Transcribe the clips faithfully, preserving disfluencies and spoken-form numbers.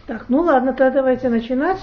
Так, ну ладно, тогда давайте начинать.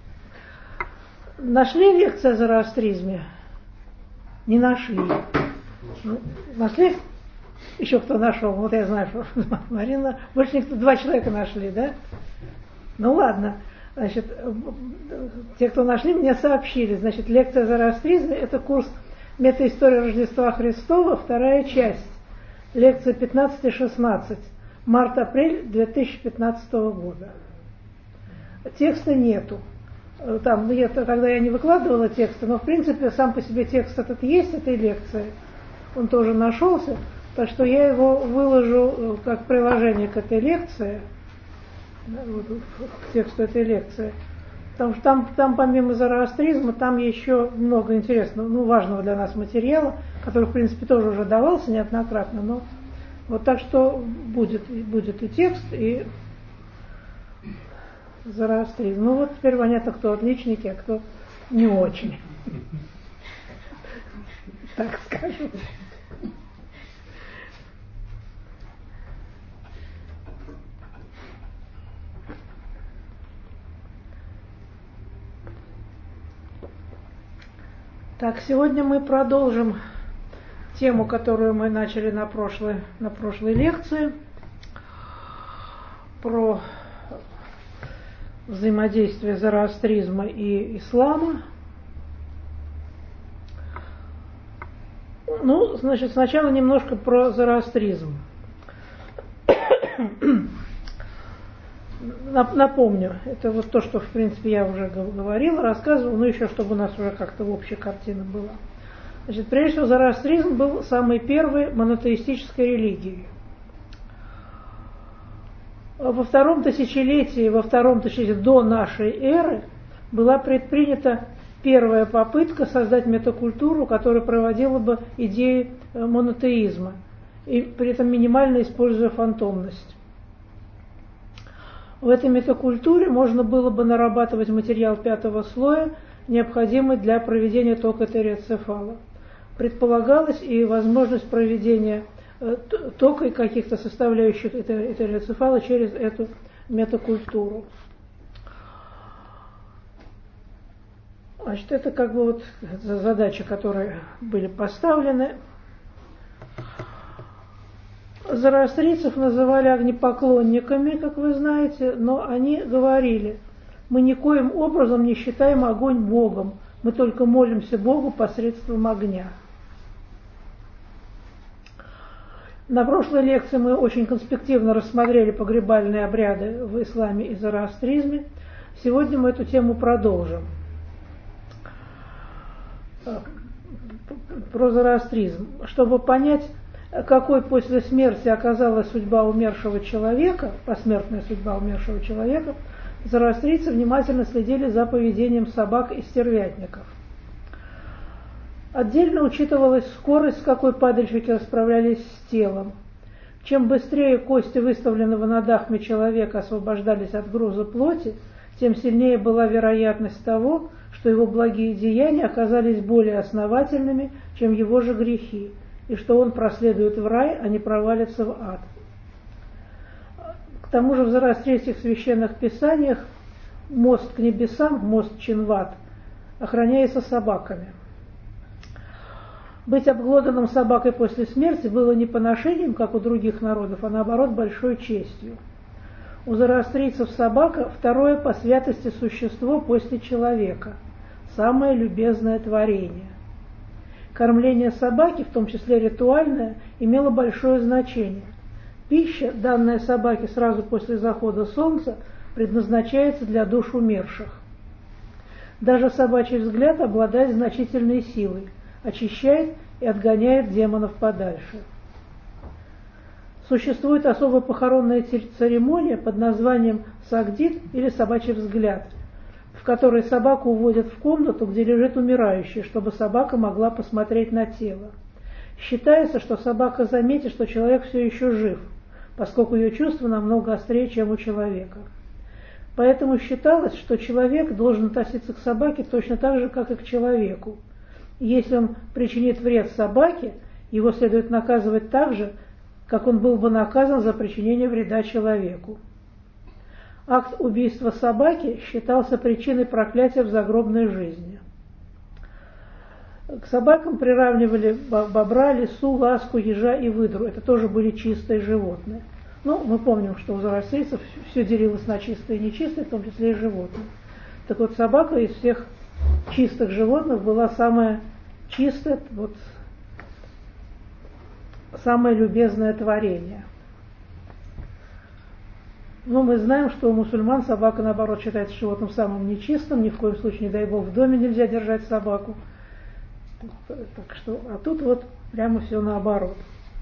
Нашли лекцию о зороастризме? Не нашли. Ну, нашли? Еще кто нашел? Вот я знаю, что Марина. Больше никто, два человека нашли, да? Ну ладно. Значит, те, кто нашли, мне сообщили. Значит, лекция о зороастризме – это курс «Метаистория Рождества Христова», вторая часть. Лекция пятнадцать шестнадцать. Март-апрель две тысячи пятнадцатого года. Текста нету. Там, я, тогда я не выкладывала текста, но в принципе сам по себе текст этот есть, этой лекции. Он тоже нашелся. Так что я его выложу как приложение к этой лекции, к тексту этой лекции. Потому что там, там помимо зороастризма, там еще много интересного, ну, важного для нас материала, который, в принципе, тоже уже давался неоднократно. Но вот так что будет, будет и текст, и зороастризм. Ну вот теперь понятно, кто отличники, а кто не очень. Так скажем. Так, сегодня мы продолжим тему, которую мы начали на прошлой, на прошлой лекции, про взаимодействие зороастризма и ислама. Ну, значит, сначала немножко про зороастризм. Напомню, это вот то, что, в принципе, я уже говорила, рассказывала, но еще, чтобы у нас уже как-то общая картина была. Значит, прежде всего, зороастризм был самой первой монотеистической религией. Во втором тысячелетии, во втором тысячелетии до нашей эры была предпринята первая попытка создать метакультуру, которая проводила бы идеи монотеизма, и при этом минимально используя фантомность. В этой метакультуре можно было бы нарабатывать материал пятого слоя, необходимый для проведения тока этериоцефала. Предполагалась и возможность проведения тока и каких-то составляющих этериоцефала через эту метакультуру. Значит, это как бы вот задачи, которые были поставлены. Зороастрийцев называли огнепоклонниками, как вы знаете, но они говорили: мы никоим образом не считаем огонь Богом, мы только молимся Богу посредством огня. На прошлой лекции мы очень конспективно рассмотрели погребальные обряды в исламе и зороастризме. Сегодня мы эту тему продолжим. Про зороастризм. Чтобы понять, какой после смерти оказалась судьба умершего человека, посмертная судьба умершего человека, зороастрийцы внимательно следили за поведением собак и стервятников. Отдельно учитывалась скорость, с какой падальщики расправлялись с телом. Чем быстрее кости выставленного на дахме человека освобождались от груза плоти, тем сильнее была вероятность того, что его благие деяния оказались более основательными, чем его же грехи, и что он проследует в рай, а не провалится в ад. К тому же в зороастрийских священных писаниях мост к небесам, мост Чинват, охраняется собаками. Быть обглоданным собакой после смерти было не поношением, как у других народов, а наоборот большой честью. У зороастрийцев собака – второе по святости существо после человека, самое любезное творение. Кормление собаки, в том числе ритуальное, имело большое значение. Пища, данная собаке сразу после захода солнца, предназначается для душ умерших. Даже собачий взгляд обладает значительной силой, очищает и отгоняет демонов подальше. Существует особая похоронная церемония под названием сагдит или собачий взгляд, в которой собаку уводят в комнату, где лежит умирающий, чтобы собака могла посмотреть на тело. Считается, что собака заметит, что человек все еще жив, поскольку ее чувства намного острее, чем у человека. Поэтому считалось, что человек должен относиться к собаке точно так же, как и к человеку. Если он причинит вред собаке, его следует наказывать так же, как он был бы наказан за причинение вреда человеку. Акт убийства собаки считался причиной проклятия в загробной жизни. К собакам приравнивали бобра, лису, ласку, ежа и выдру. Это тоже были чистые животные. Ну, мы помним, что у зороастрийцев все делилось на чистые и нечистые, в том числе и животные. Так вот, собака из всех чистых животных была самая чистая, вот, самое любезное творение. Но мы знаем, что у мусульман собака, наоборот, считается животным самым нечистым. Ни в коем случае, не дай бог, в доме нельзя держать собаку. Так что, а тут вот прямо все наоборот.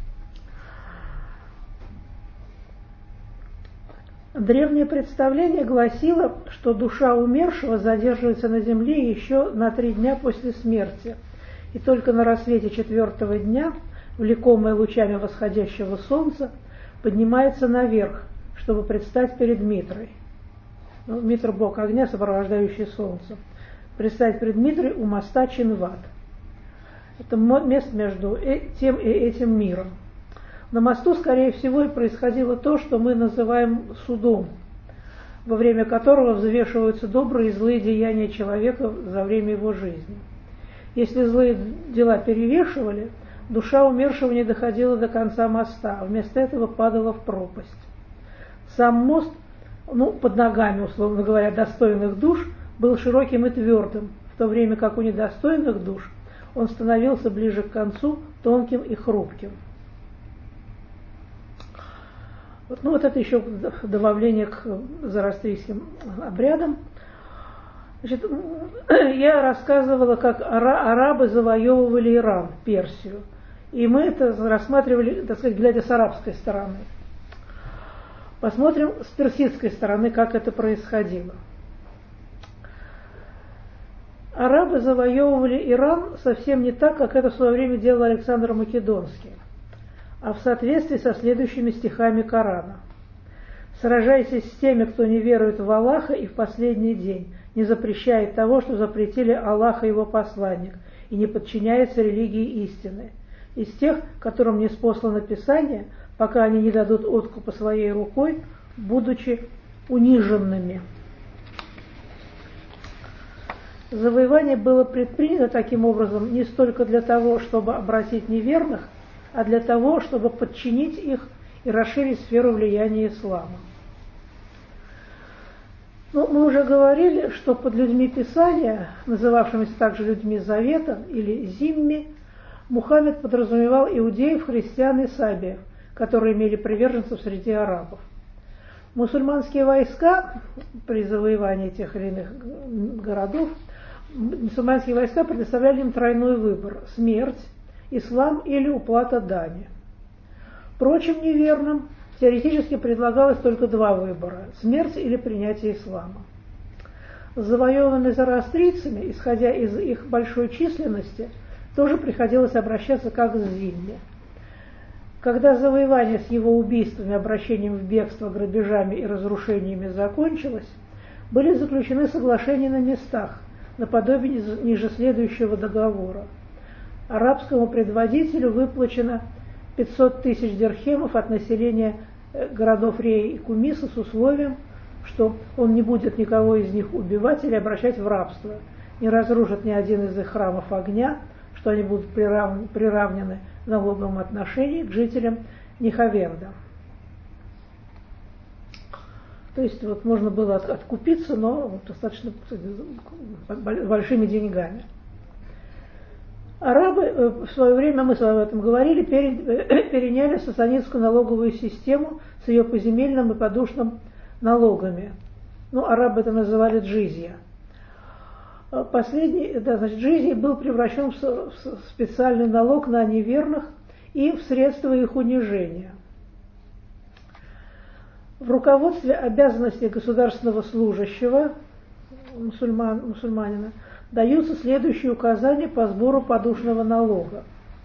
Древнее представление гласило, что душа умершего задерживается на земле еще на три дня после смерти, и только на рассвете четвертого дня, влекомая лучами восходящего солнца, поднимается наверх, чтобы предстать перед Митрой. Ну, Митра – бог огня, сопровождающий солнце. Предстать перед Митрой у моста Чинват. Это место между тем и этим миром. На мосту, скорее всего, и происходило то, что мы называем судом, во время которого взвешиваются добрые и злые деяния человека за время его жизни. Если злые дела перевешивали, душа умершего не доходила до конца моста, а вместо этого падала в пропасть. Сам мост, ну, под ногами, условно говоря, достойных душ, был широким и твердым, в то время как у недостойных душ он становился ближе к концу тонким и хрупким. Ну, вот это еще добавление к зороастрийским обрядам. Значит, я рассказывала, как арабы завоевывали Иран, Персию. И мы это рассматривали, так сказать, глядя с арабской стороны. Посмотрим с персидской стороны, как это происходило. Арабы завоевывали Иран совсем не так, как это в свое время делал Александр Македонский, а в соответствии со следующими стихами Корана. «Сражайтесь с теми, кто не верует в Аллаха и в последний день, не запрещает того, что запретили Аллах и его посланник, и не подчиняется религии истины. Из тех, которым не спослано Писание, пока они не дадут откупа своей рукой, будучи униженными». Завоевание было предпринято таким образом не столько для того, чтобы обратить неверных, а для того, чтобы подчинить их и расширить сферу влияния ислама. Ну, мы уже говорили, что под людьми Писания, называвшимися также людьми Завета или Зимми, Мухаммед подразумевал иудеев, христиан и сабиев, которые имели приверженцев среди арабов. Мусульманские войска при завоевании тех или иных городов, мусульманские войска предоставляли им тройной выбор – смерть, ислам или уплата дани. Прочим неверным теоретически предлагалось только два выбора – смерть или принятие ислама. С завоеванными зороастрийцами, исходя из их большой численности, тоже приходилось обращаться как с зимми. Когда завоевание с его убийствами, обращением в бегство, грабежами и разрушениями закончилось, были заключены соглашения на местах, наподобие ниже следующего договора. Арабскому предводителю выплачено пятьсот тысяч дирхемов от населения городов Реи и Кумиса с условием, что он не будет никого из них убивать или обращать в рабство, не разрушит ни один из их храмов огня, что они будут приравнены, приравнены в налоговом отношении к жителям Нихаверда. То есть вот можно было откупиться, но достаточно большими деньгами. Арабы, в свое время, мы с вами об этом говорили, переняли сасанидскую налоговую систему с ее поземельным и подушным налогами. Ну, арабы это называли джизья. Последний, да, значит, джизья был превращен в специальный налог на неверных и в средства их унижения. В руководстве обязанностей государственного служащего, мусульман, мусульманина, даются следующие указания по сбору подушного налога.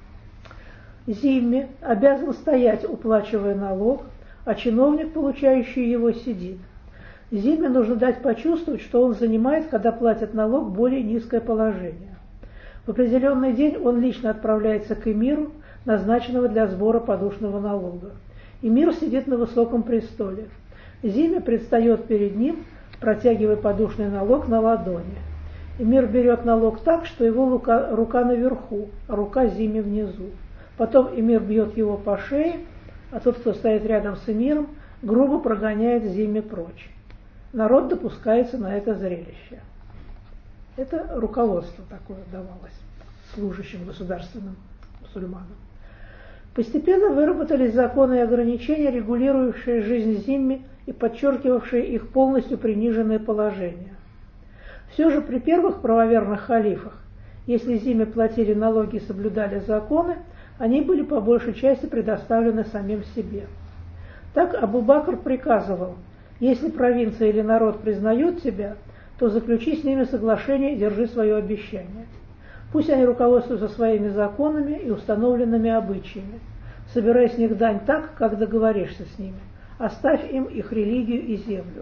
Зимми обязан стоять, уплачивая налог, а чиновник, получающий его, сидит. Зимме нужно дать почувствовать, что он занимает, когда платят налог, более низкое положение. В определенный день он лично отправляется к эмиру, назначенного для сбора подушного налога. Эмир сидит на высоком престоле. Зиме предстает перед ним, протягивая подушный налог на ладони. Эмир берет налог так, что его рука, рука наверху, а рука Зиме внизу. Потом эмир бьет его по шее, а тот, кто стоит рядом с эмиром, грубо прогоняет Зиме прочь. Народ допускается на это зрелище. Это руководство такое давалось служащим государственным мусульманам. Постепенно выработались законы и ограничения, регулирующие жизнь зимми и подчеркивавшие их полностью приниженное положение. Все же при первых правоверных халифах, если зимме платили налоги и соблюдали законы, они были по большей части предоставлены самим себе. Так Абу-Бакр приказывал: если провинция или народ признают тебя, то заключи с ними соглашение и держи свое обещание. Пусть они руководствуются своими законами и установленными обычаями. Собирай с них дань так, как договоришься с ними. Оставь им их религию и землю.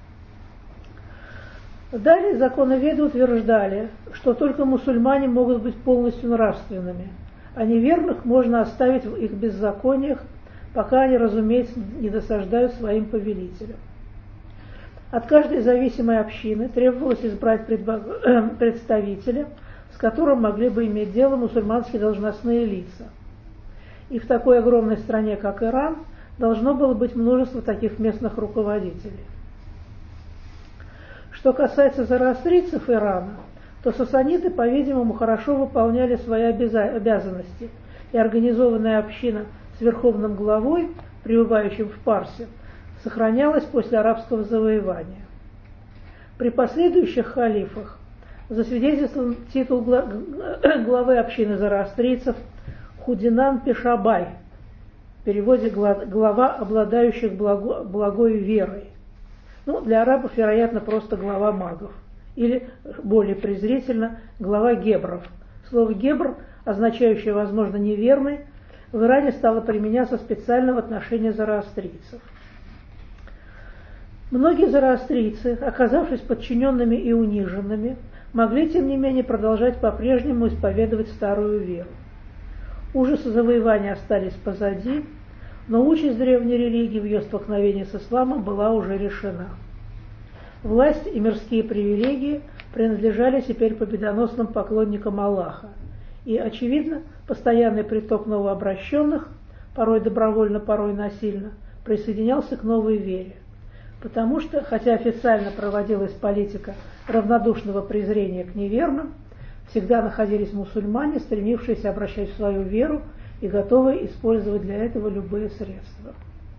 Далее законоведы утверждали, что только мусульмане могут быть полностью нравственными, а неверных можно оставить в их беззакониях, пока они, разумеется, не досаждают своим повелителям. От каждой зависимой общины требовалось избрать представителя, с которым могли бы иметь дело мусульманские должностные лица. И в такой огромной стране, как Иран, должно было быть множество таких местных руководителей. Что касается зороастрийцев Ирана, то сасаниды, по-видимому, хорошо выполняли свои обязанности, и организованная община с верховным главой, пребывающим в Парсе, сохранялась после арабского завоевания. При последующих халифах засвидетельствован титул главы общины зороастрийцев Худинан Пешабай, в переводе глава обладающих благо, благой верой. Ну, для арабов, вероятно, просто глава магов, или, более презрительно, глава гебров. Слово гебр, означающее, возможно, неверный, в Иране стало применяться специально в отношении зороастрийцев. Многие зороастрийцы, оказавшись подчиненными и униженными, могли, тем не менее, продолжать по-прежнему исповедовать старую веру. Ужасы завоевания остались позади, но участь древней религии в ее столкновении с исламом была уже решена. Власть и мирские привилегии принадлежали теперь победоносным поклонникам Аллаха, и, очевидно, постоянный приток новообращенных, порой добровольно, порой насильно, присоединялся к новой вере. Потому что, хотя официально проводилась политика равнодушного презрения к неверным, всегда находились мусульмане, стремившиеся обращать в свою веру и готовые использовать для этого любые средства.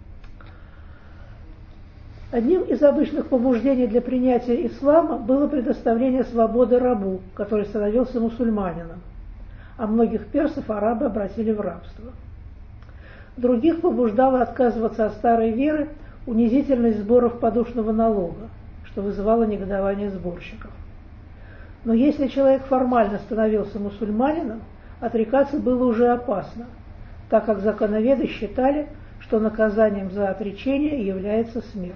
Одним из обычных побуждений для принятия ислама было предоставление свободы рабу, который становился мусульманином, а многих персов арабы обратили в рабство. Других побуждало отказываться от старой веры унизительность сборов подушного налога, что вызывало негодование сборщиков. Но если человек формально становился мусульманином, отрекаться было уже опасно, так как законоведы считали, что наказанием за отречение является смерть.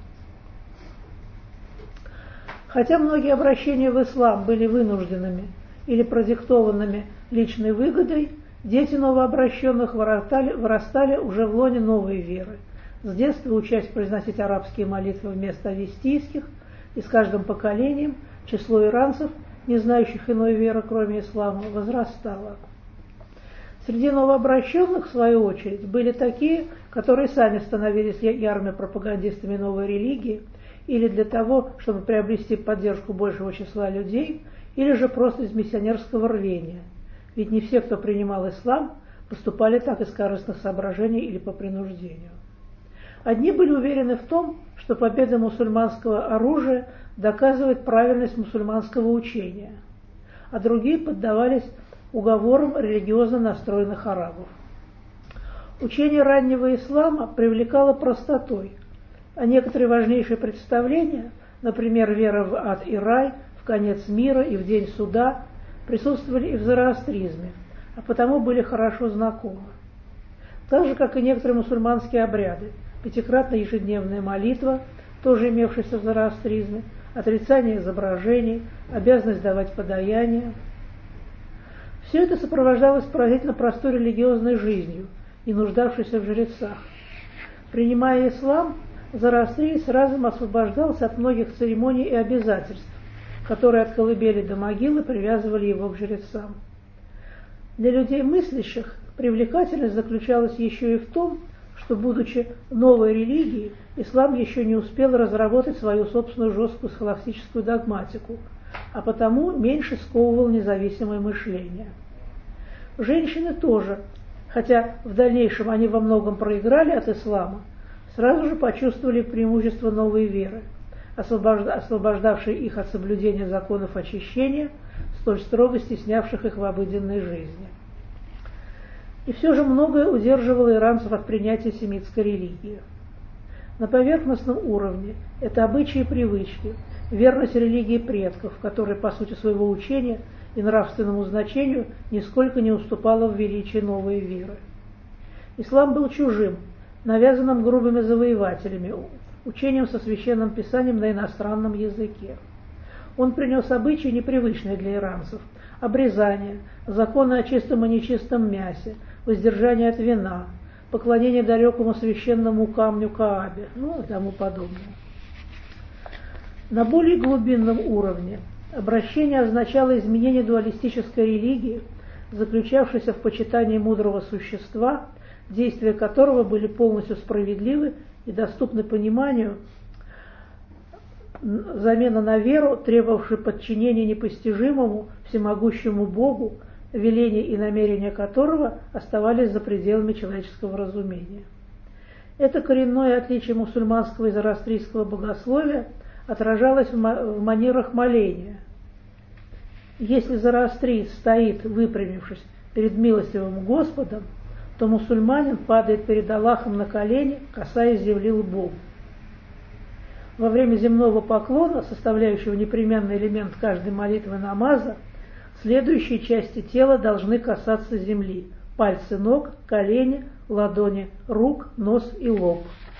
Хотя многие обращения в ислам были вынужденными или продиктованными личной выгодой, дети новообращенных вырастали, вырастали уже в лоне новой веры, с детства учась произносить арабские молитвы вместо авестийских, и с каждым поколением число иранцев, не знающих иной веры, кроме ислама, возрастало. Среди новообращенных, в свою очередь, были такие, которые сами становились ярыми пропагандистами новой религии, или для того, чтобы приобрести поддержку большего числа людей, или же просто из миссионерского рвения. Ведь не все, кто принимал ислам, поступали так из корыстных соображений или по принуждению. Одни были уверены в том, что победа мусульманского оружия доказывает правильность мусульманского учения, а другие поддавались уговорам религиозно настроенных арабов. Учение раннего ислама привлекало простотой, а некоторые важнейшие представления, например, вера в ад и рай, в конец мира и в день суда, присутствовали и в зороастризме, а потому были хорошо знакомы. Так же, как и некоторые мусульманские обряды, пятикратная ежедневная молитва, тоже имевшаяся в зороастризме, отрицание изображений, обязанность давать подаяние. Все это сопровождалось поразительно простой религиозной жизнью, не нуждавшейся в жрецах. Принимая ислам, зороастриец разом освобождался от многих церемоний и обязательств, которые от колыбели до могилы привязывали его к жрецам. Для людей мыслящих привлекательность заключалась еще и в том, что, будучи новой религией, ислам еще не успел разработать свою собственную жесткую схоластическую догматику, а потому меньше сковывал независимое мышление. Женщины тоже, хотя в дальнейшем они во многом проиграли от ислама, сразу же почувствовали преимущество новой веры, освобождавшей их от соблюдения законов очищения, столь строго стеснявших их в обыденной жизни. И все же многое удерживало иранцев от принятия семитской религии. На поверхностном уровне это обычаи и привычки, верность религии предков, которая по сути своего учения и нравственному значению нисколько не уступала в величии новой веры. Ислам был чужим, навязанным грубыми завоевателями, учением со священным писанием на иностранном языке. Он принес обычаи, непривычные для иранцев: обрезание, законы о чистом и нечистом мясе, воздержание от вина, поклонение далекому священному камню Каабе, ну и тому подобное. На более глубинном уровне обращение означало изменение дуалистической религии, заключавшейся в почитании мудрого существа, действия которого были полностью справедливы и доступны пониманию, замена на веру, требовавшую подчинения непостижимому, всемогущему Богу, веления и намерения которого оставались за пределами человеческого разумения. Это коренное отличие мусульманского и зороастрийского богословия отражалось в манерах моления. Если зороастриец стоит, выпрямившись перед милостивым Господом, то мусульманин падает перед Аллахом на колени, касаясь земли лбом. Во время земного поклона, составляющего непременный элемент каждой молитвы намаза, следующие части тела должны касаться земли: пальцы ног, колени, ладони рук, нос и лоб.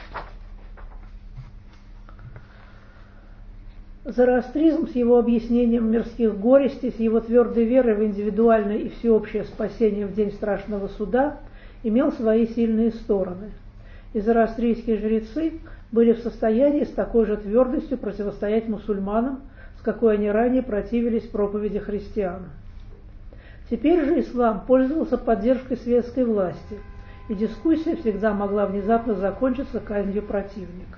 Зороастризм с его объяснением мирских горестей, с его твердой верой в индивидуальное и всеобщее спасение в день страшного суда имел свои сильные стороны. И зороастрийские жрецы были в состоянии с такой же твердостью противостоять мусульманам, с какой они ранее противились проповеди христиан. Теперь же ислам пользовался поддержкой светской власти, и дискуссия всегда могла внезапно закончиться казнью противника.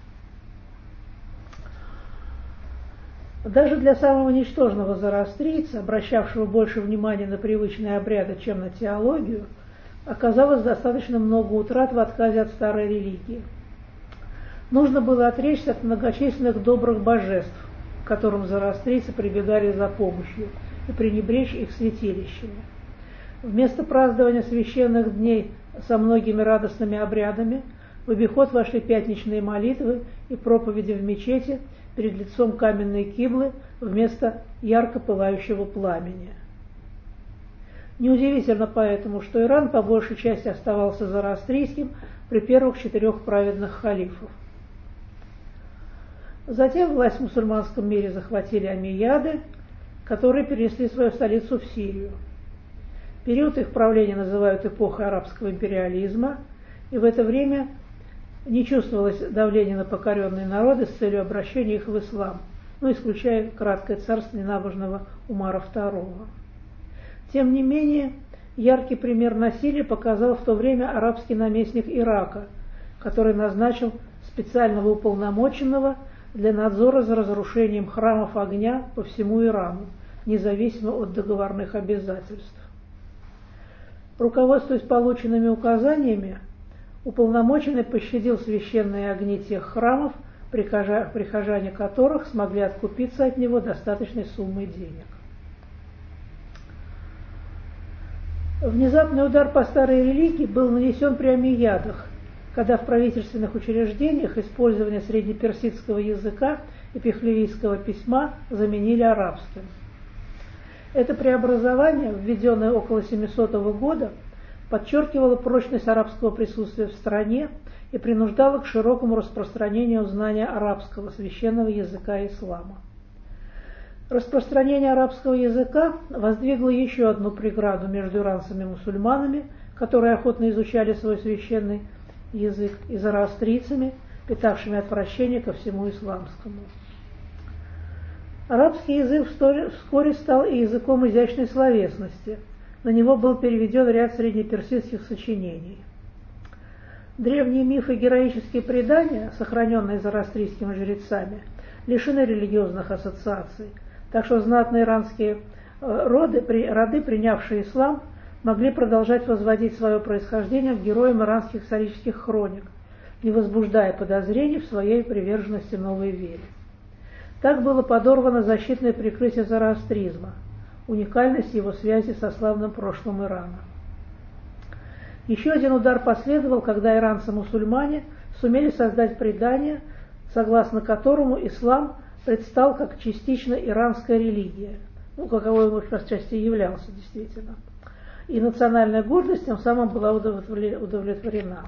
Даже для самого ничтожного зороастрийца, обращавшего больше внимания на привычные обряды, чем на теологию, оказалось достаточно много утрат в отказе от старой религии. Нужно было отречься от многочисленных добрых божеств, к которым зороастрийцы прибегали за помощью, и пренебречь их святилищами. Вместо празднования священных дней со многими радостными обрядами в обиход вошли пятничные молитвы и проповеди в мечети перед лицом каменной киблы вместо ярко пылающего пламени. Неудивительно поэтому, что Иран по большей части оставался зороастрийским при первых четырех праведных халифов. Затем власть в мусульманском мире захватили омейяды, которые перенесли свою столицу в Сирию. Период их правления называют эпохой арабского империализма, и в это время не чувствовалось давления на покоренные народы с целью обращения их в ислам, ну, исключая краткое царство ненабожного Умара второго. Тем не менее, яркий пример насилия показал в то время арабский наместник Ирака, который назначил специального уполномоченного для надзора за разрушением храмов огня по всему Ирану, независимо от договорных обязательств. Руководствуясь полученными указаниями, уполномоченный пощадил священные огни тех храмов, прихожане которых смогли откупиться от него достаточной суммой денег. Внезапный удар по старой религии был нанесен при омейядах, когда в правительственных учреждениях использование среднеперсидского языка и пехлевийского письма заменили арабским. Это преобразование, введенное около семисотого года, подчеркивало прочность арабского присутствия в стране и принуждало к широкому распространению знания арабского, священного языка ислама. Распространение арабского языка воздвигло еще одну преграду между иранцами и мусульманами, которые охотно изучали свой священный язык, и зороастрийцами, питавшими отвращение ко всему исламскому. Арабский язык вскоре стал и языком изящной словесности. На него был переведен ряд среднеперсидских сочинений. Древние мифы и героические предания, сохраненные зороастрийскими жрецами, лишены религиозных ассоциаций, так что знатные иранские роды, роды, принявшие ислам, могли продолжать возводить свое происхождение к героям иранских исторических хроник, не возбуждая подозрений в своей приверженности новой вере. Так было подорвано защитное прикрытие зороастризма, уникальность его связи со славным прошлым Ирана. Еще один удар последовал, когда иранцы-мусульмане сумели создать предание, согласно которому ислам предстал как частично иранская религия, ну, каковой он отчасти являлся действительно, и национальная гордость тем самым была удовлетворена.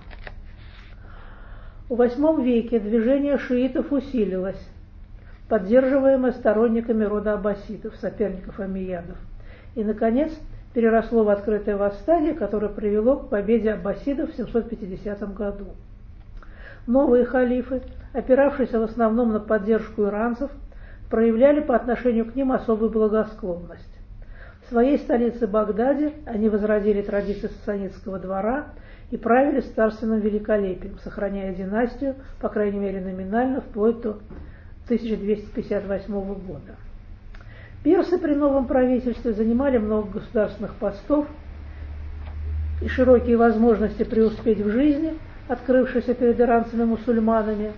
В восьмом веке движение шиитов усилилось, поддерживаемое сторонниками рода аббасидов, соперников омейядов, и, наконец, переросло в открытое восстание, которое привело к победе аббасидов в семьсот пятидесятом году. Новые халифы, опиравшиеся в основном на поддержку иранцев, проявляли по отношению к ним особую благосклонность. В своей столице Багдаде они возродили традиции сасанидского двора и правили с царственным великолепием, сохраняя династию, по крайней мере номинально, вплоть до тысяча двести пятьдесят восьмого года. Персы при новом правительстве занимали много государственных постов, и широкие возможности преуспеть в жизни, открывшиеся перед иранцами-мусульманами,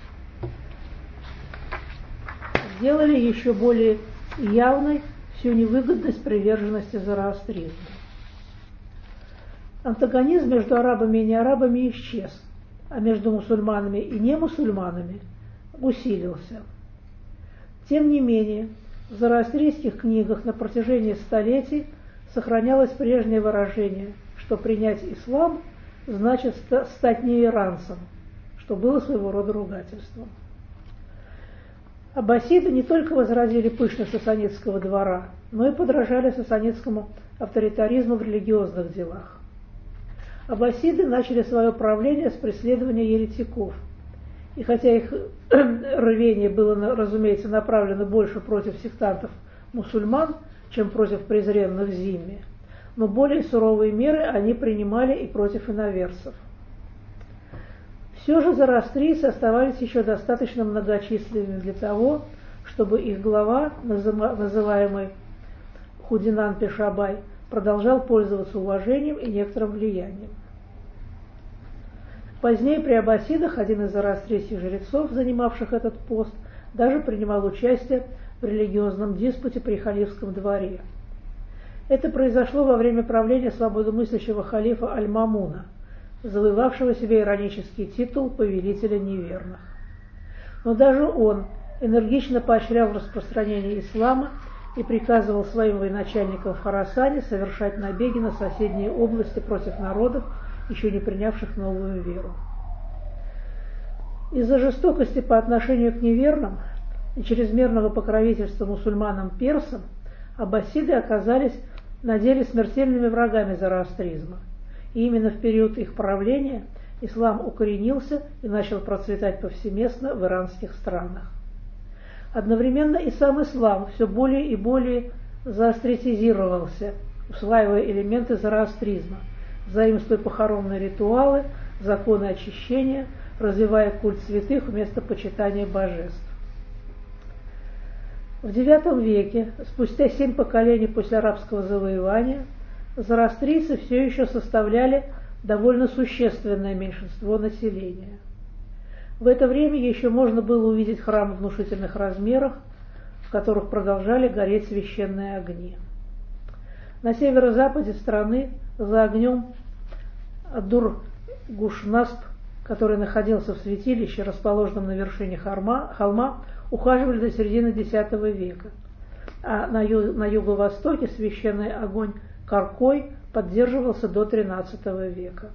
сделали еще более явной всю невыгодность приверженности зороастризму. Антагонизм между арабами и неарабами исчез, а между мусульманами и немусульманами усилился. Тем не менее, в зороастрийских книгах на протяжении столетий сохранялось прежнее выражение, что принять ислам значит стать не иранцем, что было своего рода ругательством. Аббасиды не только возродили пышность сасанидского двора, но и подражали сасанидскому авторитаризму в религиозных делах. Аббасиды начали свое правление с преследования еретиков, и хотя их рвение было, разумеется, направлено больше против сектантов-мусульман, чем против презренных зимми, но более суровые меры они принимали и против иноверцев. Все же зороастрийцы оставались еще достаточно многочисленными для того, чтобы их глава, называемый Худинан Пешабай, продолжал пользоваться уважением и некоторым влиянием. Позднее при аббасидах один из зороастрийских жрецов, занимавших этот пост, даже принимал участие в религиозном диспуте при халифском дворе. Это произошло во время правления свободомыслящего халифа Аль-Мамуна, завоевавшего себе иронический титул повелителя неверных. Но даже он энергично поощрял распространение ислама и приказывал своим военачальникам в Хорасане совершать набеги на соседние области против народов, еще не принявших новую веру. Из-за жестокости по отношению к неверным и чрезмерного покровительства мусульманам-персам аббасиды оказались на деле смертельными врагами зороастризма, и именно в период их правления ислам укоренился и начал процветать повсеместно в иранских странах. Одновременно и сам ислам все более и более заостритизировался, усваивая элементы зороастризма, заимствуя похоронные ритуалы, законы очищения, развивая культ святых вместо почитания божеств. В девятом веке, спустя семь поколений после арабского завоевания, зороастрийцы все еще составляли довольно существенное меньшинство населения. В это время еще можно было увидеть храмы внушительных размеров, в которых продолжали гореть священные огни. На северо-западе страны, за огнем Дур-Гушнасп, который находился в святилище, расположенном на вершине холма, холма, ухаживали до середины десятого века, а на, ю, на юго-востоке священный огонь Каркой поддерживался до тринадцатого века.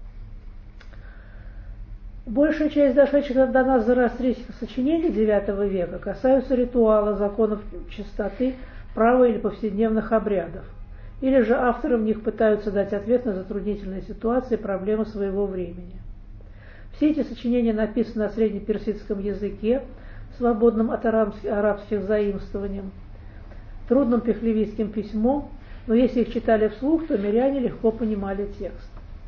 Большая часть дошедших до нас зороастрийских сочинений девятого века касаются ритуала, законов чистоты, права или повседневных обрядов, или же авторы в них пытаются дать ответ на затруднительные ситуации и проблемы своего времени. Все эти сочинения написаны на среднеперсидском языке, свободном от арабских заимствований, трудным пехлевистским письмом, но если их читали вслух, то миряне легко понимали текст.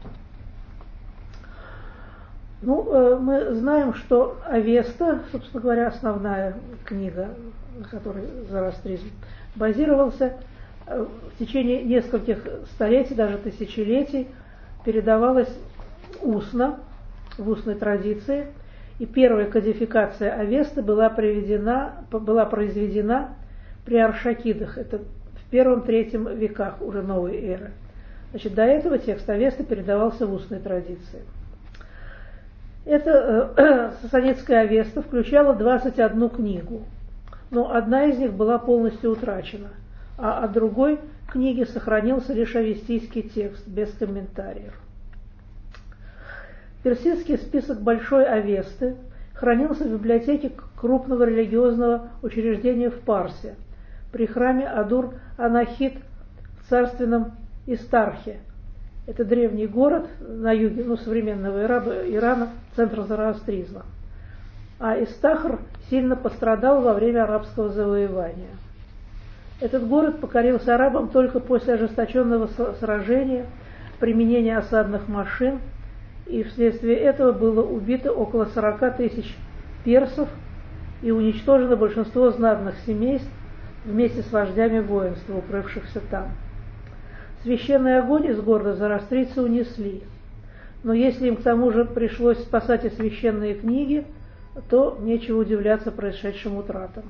Ну, мы знаем, что Авеста, собственно говоря, основная книга, на которой зороастризм базировался, в течение нескольких столетий, даже тысячелетий, передавалась устно, в устной традиции, и первая кодификация Авесты была, приведена, была произведена при Аршакидах, это в первом-третьем веках уже новой эры. Значит, до этого текст Авесты передавался в устной традиции. Эта э, Сасанидская Авеста включала двадцать одну книгу, но одна из них была полностью утрачена, а от другой книги сохранился лишь авестийский текст, без комментариев. Персидский список Большой Авесты хранился в библиотеке крупного религиозного учреждения в Парсе, при храме Адур-Анахит в царственном Истархе. Это древний город на юге, ну, современного Ирана, центр зороастризма. А Истахр сильно пострадал во время арабского завоевания. Этот город покорился арабам только после ожесточенного сражения, применения осадных машин, и вследствие этого было убито около сорока тысяч персов и уничтожено большинство знатных семейств вместе с вождями воинства, укрывшихся там. Священный огонь из города зороастрийцы унесли, но если им к тому же пришлось спасать и священные книги, то нечего удивляться происшедшим утратам.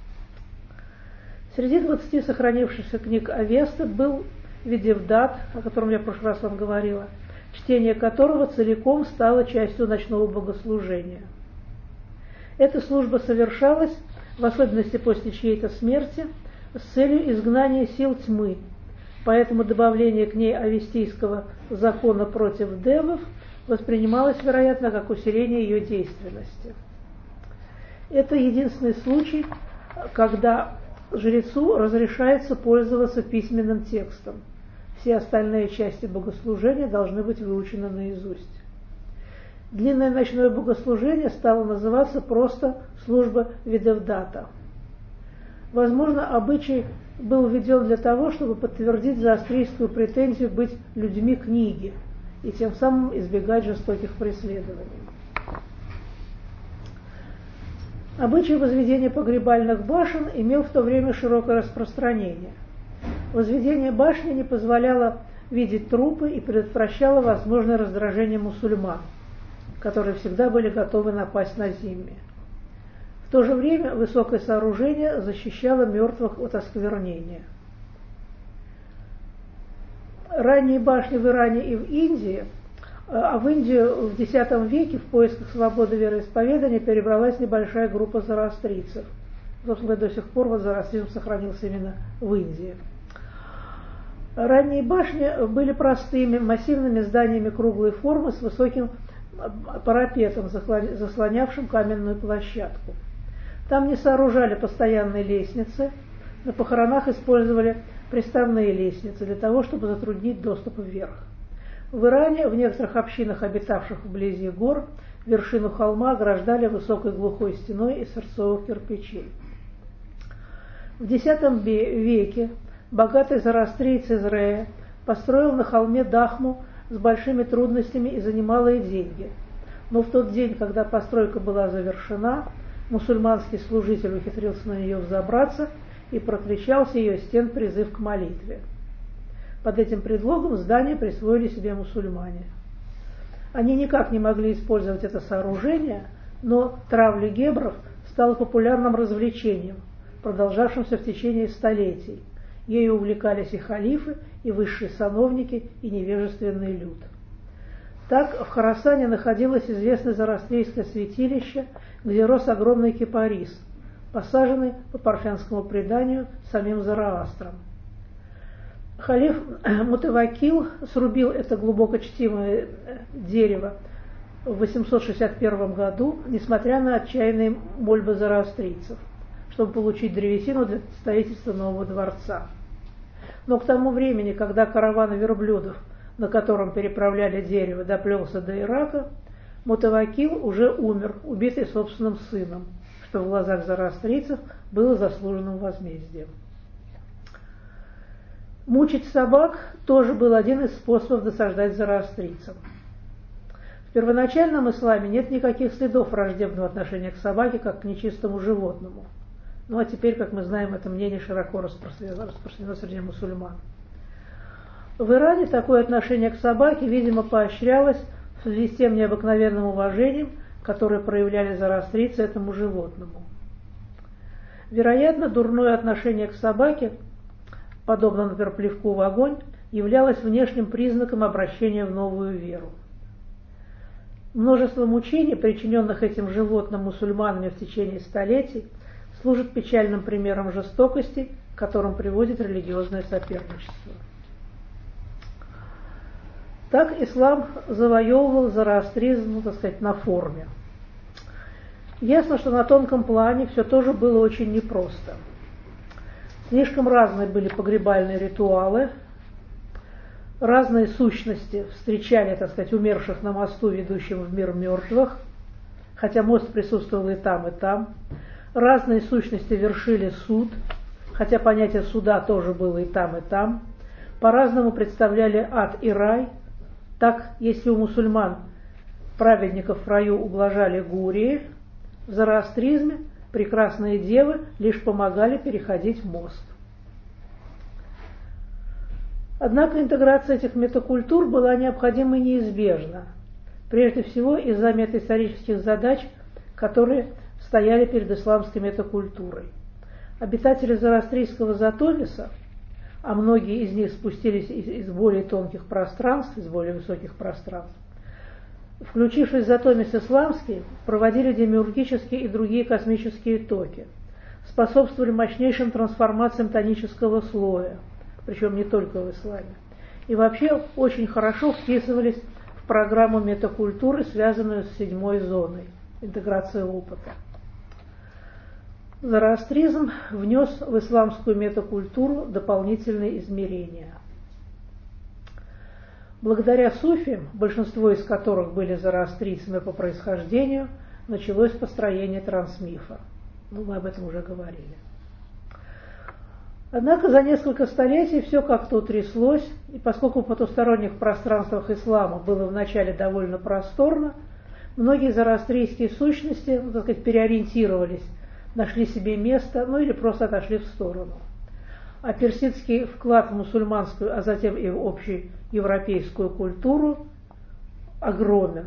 Среди двадцати сохранившихся книг Авесты был Видевдат, о котором я в прошлый раз вам говорила, чтение которого целиком стало частью ночного богослужения. Эта служба совершалась, в особенности после чьей-то смерти, с целью изгнания сил тьмы, поэтому добавление к ней авестийского закона против девов воспринималось, вероятно, как усиление ее действенности. Это единственный случай, когда жрецу разрешается пользоваться письменным текстом. Все остальные части богослужения должны быть выучены наизусть. Длинное ночное богослужение стало называться просто служба Видевдата. Возможно, обычай был введен для того, чтобы подтвердить зороастрийскую претензию быть людьми книги и тем самым избегать жестоких преследований. Обычай возведения погребальных башен имел в то время широкое распространение. Возведение башни не позволяло видеть трупы и предотвращало возможное раздражение мусульман, которые всегда были готовы напасть на зимме. В то же время высокое сооружение защищало мертвых от осквернения. Ранние башни в Иране и в Индии, а в Индию в десятом веке в поисках свободы вероисповедания перебралась небольшая группа зороастрийцев. Собственно, до сих пор вот зороастризм сохранился именно в Индии. Ранние башни были простыми, массивными зданиями круглой формы с высоким парапетом, заслонявшим каменную площадку. Там не сооружали постоянные лестницы, на похоронах использовали приставные лестницы для того, чтобы затруднить доступ вверх. В Иране, в некоторых общинах, обитавших вблизи гор, вершину холма ограждали высокой глухой стеной из сырцовых кирпичей. В десятом веке богатый зороастриец из Рея построил на холме дахму с большими трудностями и за немалые деньги. Но в тот день, когда постройка была завершена, мусульманский служитель ухитрился на нее взобраться и прокричал с ее стен призыв к молитве. Под этим предлогом здание присвоили себе мусульмане. Они никак не могли использовать это сооружение, но травля гебров стала популярным развлечением, продолжавшимся в течение столетий. Ею увлекались и халифы, и высшие сановники, и невежественный люд. Так в Хорасане находилось известное зороастрийское святилище, где рос огромный кипарис, посаженный по парфянскому преданию самим Зороастром. Халиф Мутавакил срубил это глубоко чтимое дерево в восемьсот шестьдесят первом году, несмотря на отчаянные мольбы зороастрийцев, чтобы получить древесину для строительства нового дворца. Но к тому времени, когда караван верблюдов, на котором переправляли дерево, доплелся до Ирака, Мутавакил уже умер, убитый собственным сыном, что в глазах зороастрийцев было заслуженным возмездием. Мучить собак тоже был один из способов досаждать зороастрийцам. В первоначальном исламе нет никаких следов враждебного отношения к собаке, как к нечистому животному. Ну а теперь, как мы знаем, это мнение широко распространено, распространено среди мусульман. В Иране такое отношение к собаке, видимо, поощрялось в связи с тем необыкновенным уважением, которое проявляли зороастрийцы этому животному. Вероятно, дурное отношение к собаке, подобно, например, плевку в огонь, являлось внешним признаком обращения в новую веру. Множество мучений, причиненных этим животным мусульманами в течение столетий, служит печальным примером жестокости, к которым приводит религиозное соперничество. Так ислам завоевывал зороастризм, ну, так сказать, на форме. Ясно, что на тонком плане все тоже было очень непросто. Слишком разные были погребальные ритуалы, разные сущности встречали, так сказать, умерших на мосту, ведущем в мир мертвых, хотя мост присутствовал и там, и там. Разные сущности вершили суд, хотя понятие суда тоже было и там, и там. По-разному представляли ад и рай. Так, если у мусульман праведников в раю ублажали гурии, в зороастризме прекрасные девы лишь помогали переходить мост. Однако интеграция этих метакультур была необходима и неизбежна, прежде всего из-за метаисторических задач, которые стояли перед исламской метакультурой. Обитатели зороастрийского Затонеса, а многие из них спустились из, из более тонких пространств, из более высоких пространств, включившись в Затонес исламский, проводили демиургические и другие космические токи, способствовали мощнейшим трансформациям тонического слоя, причем не только в исламе, и вообще очень хорошо вписывались в программу метакультуры, связанную с седьмой зоной, интеграцией опыта. Зороастризм внес в исламскую метакультуру дополнительные измерения. Благодаря суфиям, большинство из которых были зороастрийцами по происхождению, началось построение трансмифа. Ну, мы об этом уже говорили. Однако за несколько столетий все как-то утряслось, и поскольку в потусторонних пространствах ислама было вначале довольно просторно, многие зороастрийские сущности, ну, так сказать, переориентировались, нашли себе место, ну или просто отошли в сторону. А персидский вклад в мусульманскую, а затем и в общеевропейскую культуру огромен.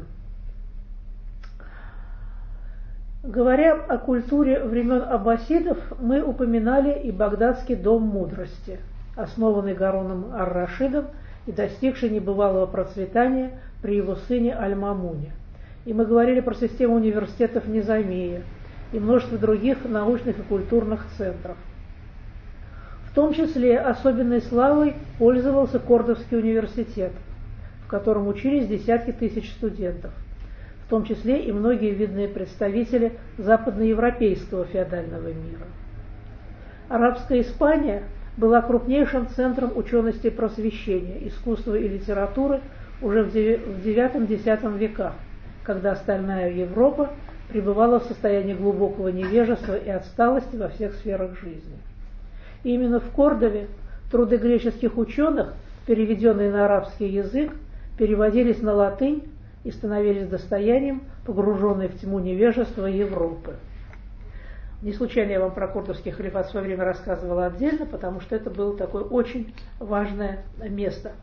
Говоря о культуре времен аббасидов, мы упоминали и Багдадский дом мудрости, основанный Гаруном ар-Рашидом и достигший небывалого процветания при его сыне Аль-Мамуне. И мы говорили про систему университетов Низамия и множество других научных и культурных центров. В том числе особенной славой пользовался Кордовский университет, в котором учились десятки тысяч студентов, в том числе и многие видные представители западноевропейского феодального мира. Арабская Испания была крупнейшим центром учености и просвещения, искусства и литературы уже в девятом-десятом веках, когда остальная Европа пребывала в состоянии глубокого невежества и отсталости во всех сферах жизни. И именно в Кордове труды греческих ученых, переведенные на арабский язык, переводились на латынь и становились достоянием, погруженной в тьму невежества Европы. Не случайно я вам про Кордовский халифат в свое время рассказывала отдельно, потому что это было такое очень важное место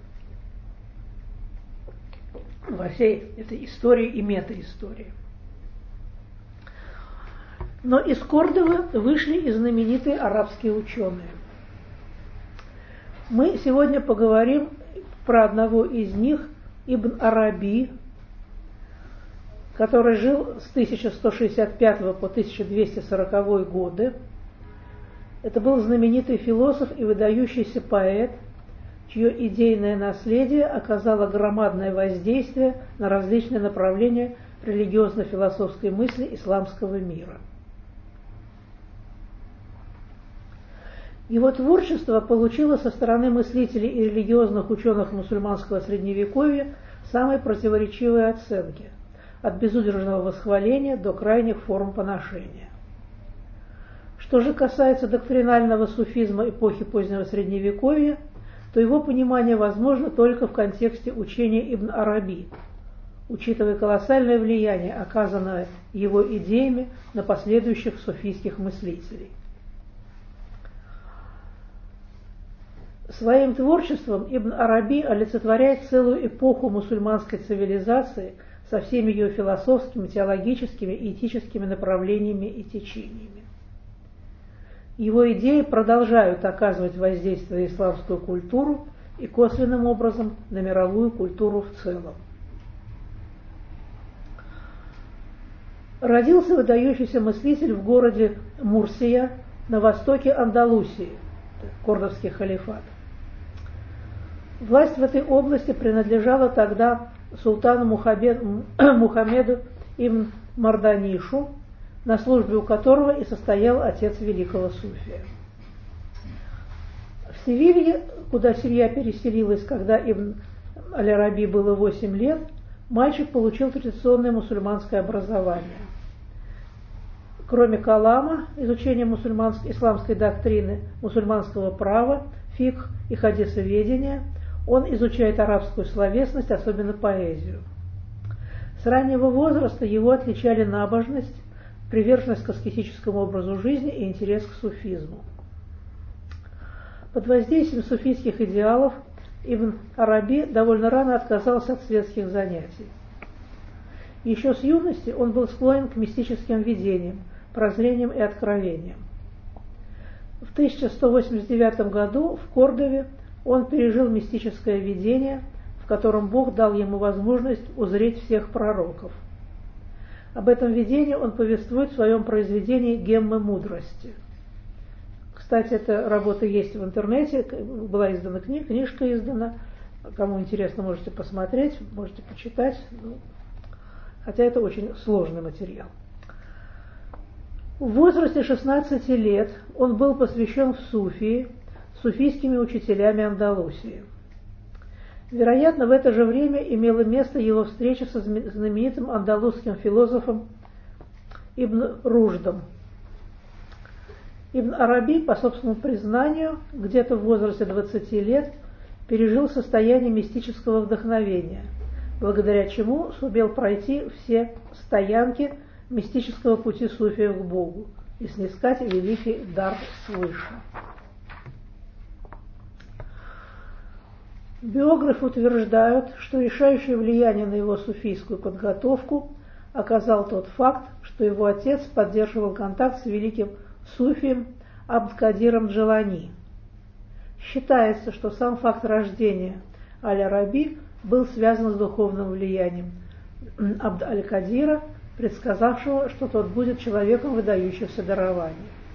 во всей этой истории и метаистории. Но из Кордовы вышли и знаменитые арабские ученые. Мы сегодня поговорим про одного из них, Ибн Араби, который жил с тысяча сто шестьдесят пятого по тысяча двести сороковой годы. Это был знаменитый философ и выдающийся поэт, чье идейное наследие оказало громадное воздействие на различные направления религиозно-философской мысли исламского мира. Его творчество получило со стороны мыслителей и религиозных ученых мусульманского средневековья самые противоречивые оценки. от безудержного восхваления до крайних форм поношения. Что же касается доктринального суфизма эпохи позднего Средневековья, то его понимание возможно только в контексте учения Ибн Араби, учитывая колоссальное влияние, оказанное его идеями на последующих суфийских мыслителей. Своим творчеством Ибн Араби олицетворяет целую эпоху мусульманской цивилизации со всеми ее философскими, теологическими и этическими направлениями и течениями. Его идеи продолжают оказывать воздействие на исламскую культуру и косвенным образом на мировую культуру в целом. Родился выдающийся мыслитель в городе Мурсия на востоке Андалусии, Кордовский халифат. Власть в этой области принадлежала тогда султану Мухаммеду, Мухаммеду ибн Марданишу, на службе у которого и состоял отец великого суфия. В Севилье, куда семья переселилась, когда Ибн Аль-Араби было восемь лет, мальчик получил традиционное мусульманское образование. Кроме калама, изучения мусульманской, исламской доктрины, мусульманского права, фикх и хадисоведения, он изучает арабскую словесность, особенно поэзию. С раннего возраста его отличали набожность, приверженность к аскетическому образу жизни и интерес к суфизму. Под воздействием суфийских идеалов Ибн Араби довольно рано отказался от светских занятий. Еще с юности он был склонен к мистическим видениям, прозрениям и откровениям. В тысяча сто восемьдесят девятом году в Кордове он пережил мистическое видение, в котором Бог дал ему возможность узреть всех пророков. Об этом видении он повествует в своем произведении «Геммы мудрости». Кстати, эта работа есть в интернете, была издана книга, книжка издана. Кому интересно, можете посмотреть, можете почитать. Хотя это очень сложный материал. В возрасте шестнадцати лет он был посвящен в суфии суфийскими учителями Андалусии. Вероятно, в это же время имела место его встреча со знаменитым андалузским философом Ибн Рушдом. Ибн Араби, по собственному признанию, где-то в возрасте двадцати лет пережил состояние мистического вдохновения, благодаря чему сумел пройти все стоянки мистического пути суфиев к Богу и снискать великий дар свыше. Биографы утверждают, что решающее влияние на его суфийскую подготовку оказал тот факт, что его отец поддерживал контакт с великим суфием Абд-Кадиром Джелани. Считается, что сам факт рождения Аль-Араби был связан с духовным влиянием Абд-Аль-Кадира, предсказавшего, что тот будет человеком выдающихся дарований.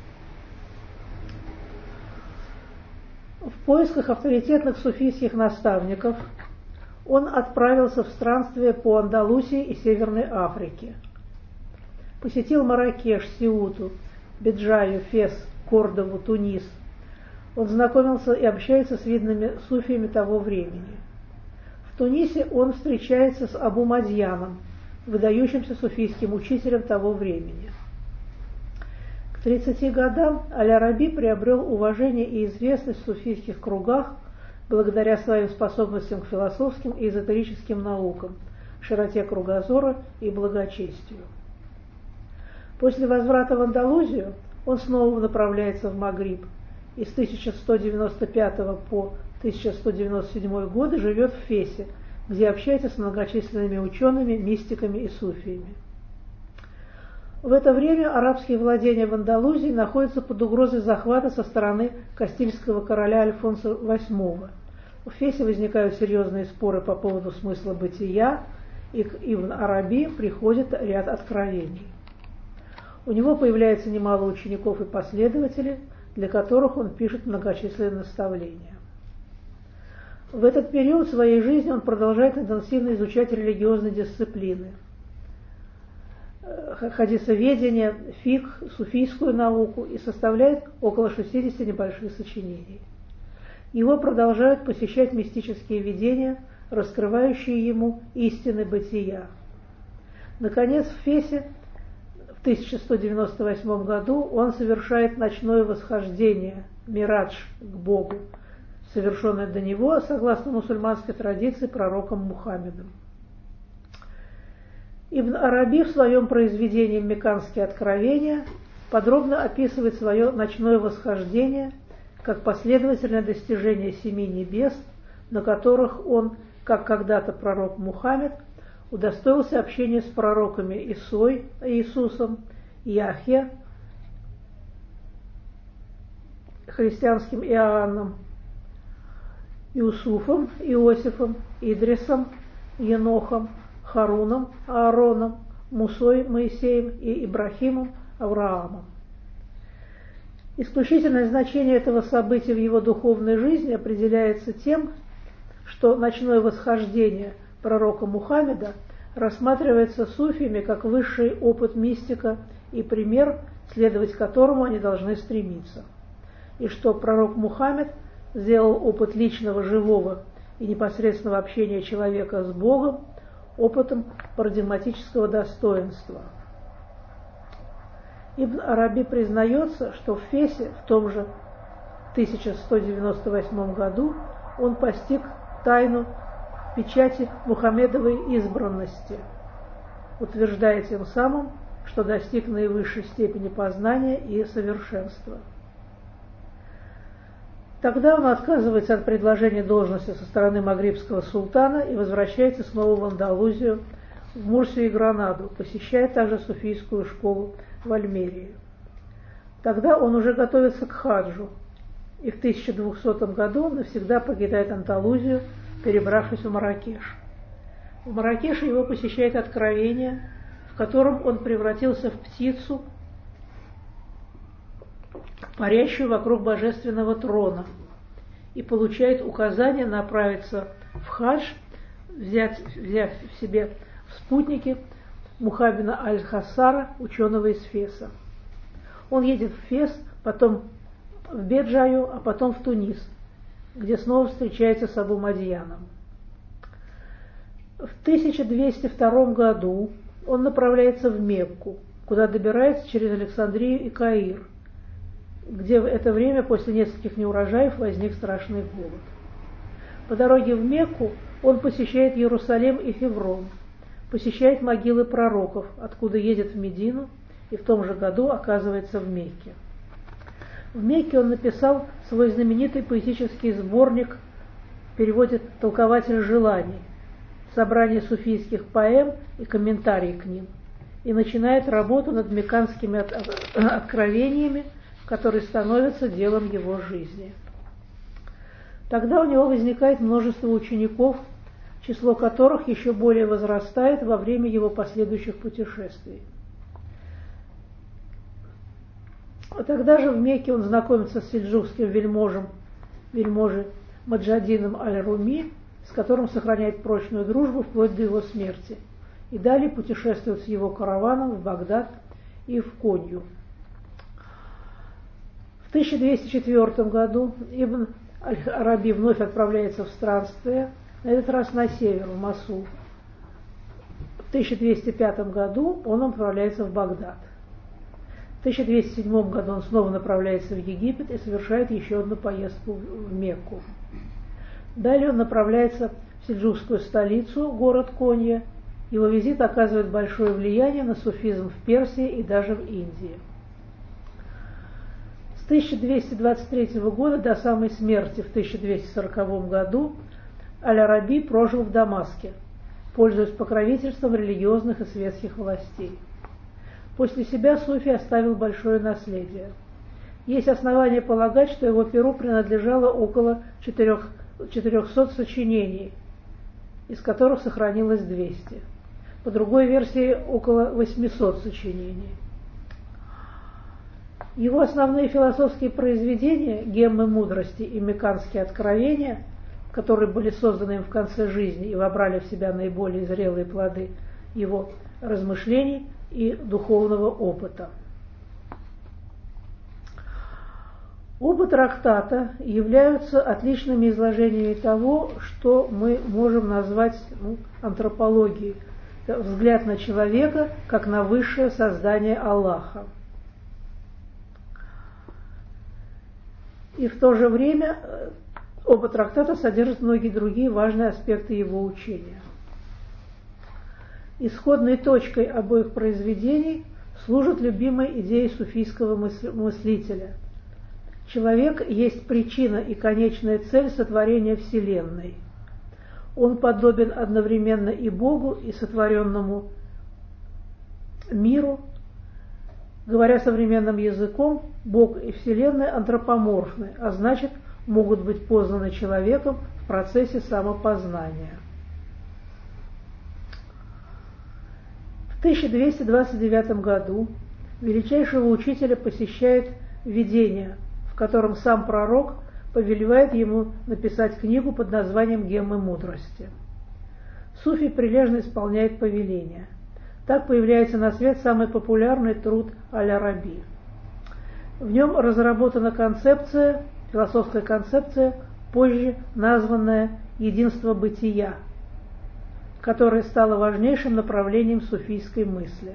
В поисках авторитетных суфийских наставников он отправился в странствие по Андалусии и Северной Африке. Посетил Марракеш, Сеуту, Беджаю, Фес, Кордову, Тунис. Он знакомился и общается с видными суфиями того времени. В Тунисе он встречается с Абу Мадьяном, выдающимся суфийским учителем того времени. К тридцати годам Аль-Араби приобрел уважение и известность в суфийских кругах благодаря своим способностям к философским и эзотерическим наукам, широте кругозора и благочестию. После возврата в Андалузию он снова направляется в Магриб и с тысяча сто девяносто пятого по тысяча сто девяносто седьмой годы живет в Фесе, где общается с многочисленными учеными, мистиками и суфиями. В это время арабские владения в Андалузии находятся под угрозой захвата со стороны кастильского короля Альфонса восьмого. В Фесе возникают серьезные споры по поводу смысла бытия, и к Ибн Араби приходит ряд откровений. У него появляется немало учеников и последователей, для которых он пишет многочисленные наставления. В этот период своей жизни он продолжает интенсивно изучать религиозные дисциплины, хадисоведение, фикх, суфийскую науку и составляет около шестидесяти небольших сочинений. Его продолжают посещать мистические видения, раскрывающие ему истины бытия. Наконец, в Фесе в тысяча сто девяносто восьмом году он совершает ночное восхождение, мирадж, к Богу, совершенное до него, согласно мусульманской традиции, пророком Мухаммедом. Ибн Араби в своем произведении «Мекканские откровения» подробно описывает свое ночное восхождение как последовательное достижение семи небес, на которых он, как когда-то пророк Мухаммед, удостоился общения с пророками Исой, Иисусом, Яхья, христианским Иоанном, Иусуфом, Иосифом, Идрисом, Енохом, Харуном, Аароном, Мусой, Моисеем и Ибрахимом, Авраамом. Исключительное значение этого события в его духовной жизни определяется тем, что ночное восхождение пророка Мухаммеда рассматривается суфиями как высший опыт мистика и пример, следовать которому они должны стремиться, и что пророк Мухаммед сделал опыт личного, живого и непосредственного общения человека с Богом опытом парадигматического достоинства. Ибн Араби признается, что в Фесе в том же тысяча сто девяносто восьмом году он постиг тайну печати Мухаммедовой избранности, утверждая тем самым, что достиг наивысшей степени познания и совершенства. Тогда он отказывается от предложения должности со стороны магрибского султана и возвращается снова в Андалузию, в Мурсию и Гранаду, посещая также суфийскую школу в Альмерии. Тогда он уже готовится к хаджу, и в тысяча двухсотом году навсегда покидает Андалузию, перебравшись в Марракеш. В Марракеше его посещает откровение, в котором он превратился в птицу, парящую вокруг божественного трона, и получает указание направиться в хадж, взять, взяв в себе в спутники Мухаммеда Аль-Хассара, ученого из Феса. Он едет в Фес, потом в Беджаю, а потом в Тунис, где снова встречается с Абу Мадьяном. В тысяча двести втором году он направляется в Мекку, куда добирается через Александрию и Каир, где в это время после нескольких неурожаев возник страшный голод. По дороге в Мекку он посещает Иерусалим и Хеврон, посещает могилы пророков, откуда едет в Медину и в том же году оказывается в Мекке. В Мекке он написал свой знаменитый поэтический сборник, в переводе «Толкователь желаний», собрание суфийских поэм и комментарии к ним, и начинает работу над мекканскими откровениями, которые становятся делом его жизни. Тогда у него возникает множество учеников, число которых еще более возрастает во время его последующих путешествий. Тогда же в Мекке он знакомится с сельджукским вельможем, вельможей Маджадином Аль-Руми, с которым сохраняет прочную дружбу вплоть до его смерти, и далее путешествует с его караваном в Багдад и в Конью. В тысяча двести четвёртом году Ибн Аль-Араби вновь отправляется в странствие, на этот раз на север, в Мосул. В тысяча двести пятом году он отправляется в Багдад. В тысяча двести седьмом году он снова направляется в Египет и совершает еще одну поездку в Мекку. Далее он направляется в сельджукскую столицу, город Конья. Его визит оказывает большое влияние на суфизм в Персии и даже в Индии. С тысяча двести двадцать третьего года до самой смерти в тысяча двести сороковом году Аль-Араби прожил в Дамаске, пользуясь покровительством религиозных и светских властей. После себя суфи оставил большое наследие. Есть основания полагать, что его перу принадлежало около четырехсот сочинений, из которых сохранилось двести. По другой версии, около восьмисот сочинений. Его основные философские произведения, «Геммы мудрости» и «Мекканские откровения», которые были созданы им в конце жизни и вобрали в себя наиболее зрелые плоды его размышлений и духовного опыта. Оба трактата являются отличными изложениями того, что мы можем назвать ну, антропологией взгляд на человека, как на высшее создание Аллаха. И в то же время оба трактата содержат многие другие важные аспекты его учения. Исходной точкой обоих произведений служит любимая идея суфийского мыслителя. Человек есть причина и конечная цель сотворения Вселенной. Он подобен одновременно и Богу, и сотворенному миру. Говоря современным языком, Бог и Вселенная антропоморфны, а значит, могут быть познаны человеком в процессе самопознания. В тысяча двести двадцать девятом году величайшего учителя посещает видение, в котором сам пророк повелевает ему написать книгу под названием «Геммы мудрости». Суфий прилежно исполняет повеление. Так появляется на свет самый популярный труд Аль-Араби. В нем разработана концепция, философская концепция, позже названная «единство бытия», которое стало важнейшим направлением суфийской мысли.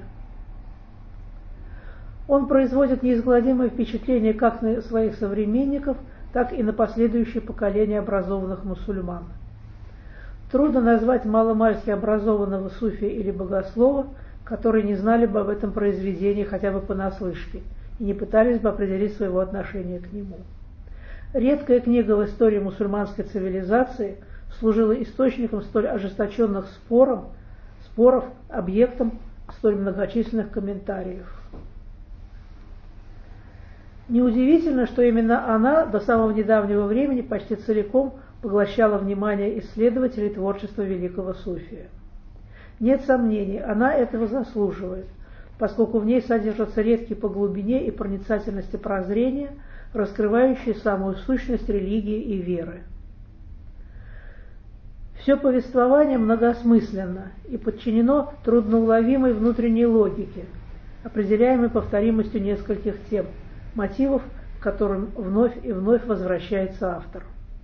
Он производит неизгладимое впечатление как на своих современников, так и на последующие поколения образованных мусульман. Трудно назвать маломальски образованного суфия или богослова, которые не знали бы об этом произведении хотя бы понаслышке и не пытались бы определить своего отношения к нему. Редкая книга в истории мусульманской цивилизации служила источником столь ожесточенных споров, споров, объектом столь многочисленных комментариев. Неудивительно, что именно она до самого недавнего времени почти целиком поглощала внимание исследователей творчества великого суфия. Нет сомнений, она этого заслуживает, поскольку в ней содержатся редкие по глубине и проницательности прозрения, раскрывающие самую сущность религии и веры. Все повествование многосмысленно и подчинено трудноуловимой внутренней логике, определяемой повторимостью нескольких тем, мотивов, к которым вновь и вновь возвращается автор.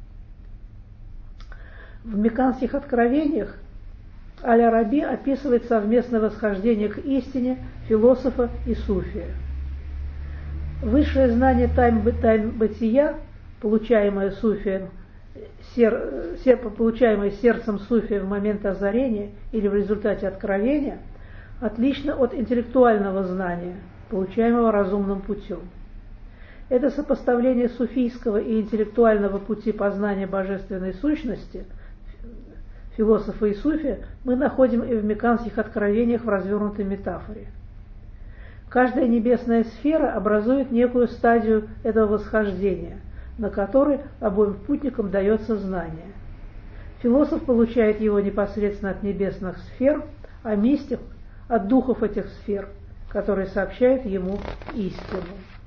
В Мекканских откровениях Аль-Араби описывает совместное восхождение к истине философа и суфия. Высшее знание тайн, тайн бытия, получаемое суфием, сер, сер, получаемое сердцем суфия в момент озарения или в результате откровения, отлично от интеллектуального знания, получаемого разумным путем. Это сопоставление суфийского и интеллектуального пути познания божественной сущности философа и суфия мы находим и в мекканских откровениях в развернутой метафоре. Каждая небесная сфера образует некую стадию этого восхождения, на которой обоим путникам дается знание. Философ получает его непосредственно от небесных сфер, а мистик – от духов этих сфер, которые сообщают ему истину.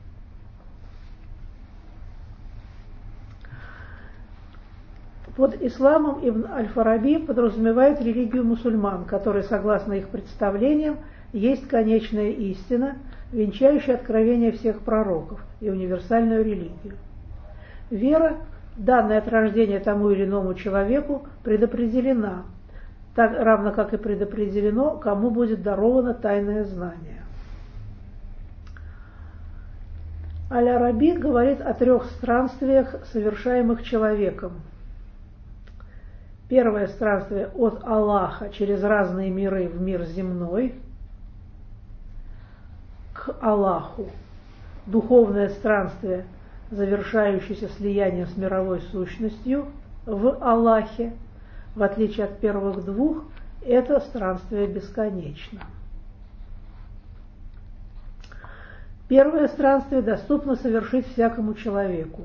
Под исламом Ибн Аль-Фараби подразумевает религию мусульман, которая, согласно их представлениям, есть конечная истина, венчающая откровение всех пророков и универсальную религию. Вера, данная от рождения тому или иному человеку, предопределена, так равно как и предопределено, кому будет даровано тайное знание. Аль-Араби говорит о трех странствиях, совершаемых человеком. Первое странствие от Аллаха через разные миры в мир земной к Аллаху. Духовное странствие, завершающееся слиянием с мировой сущностью в Аллахе. В отличие от первых двух, это странствие бесконечно. Первое странствие доступно совершить всякому человеку.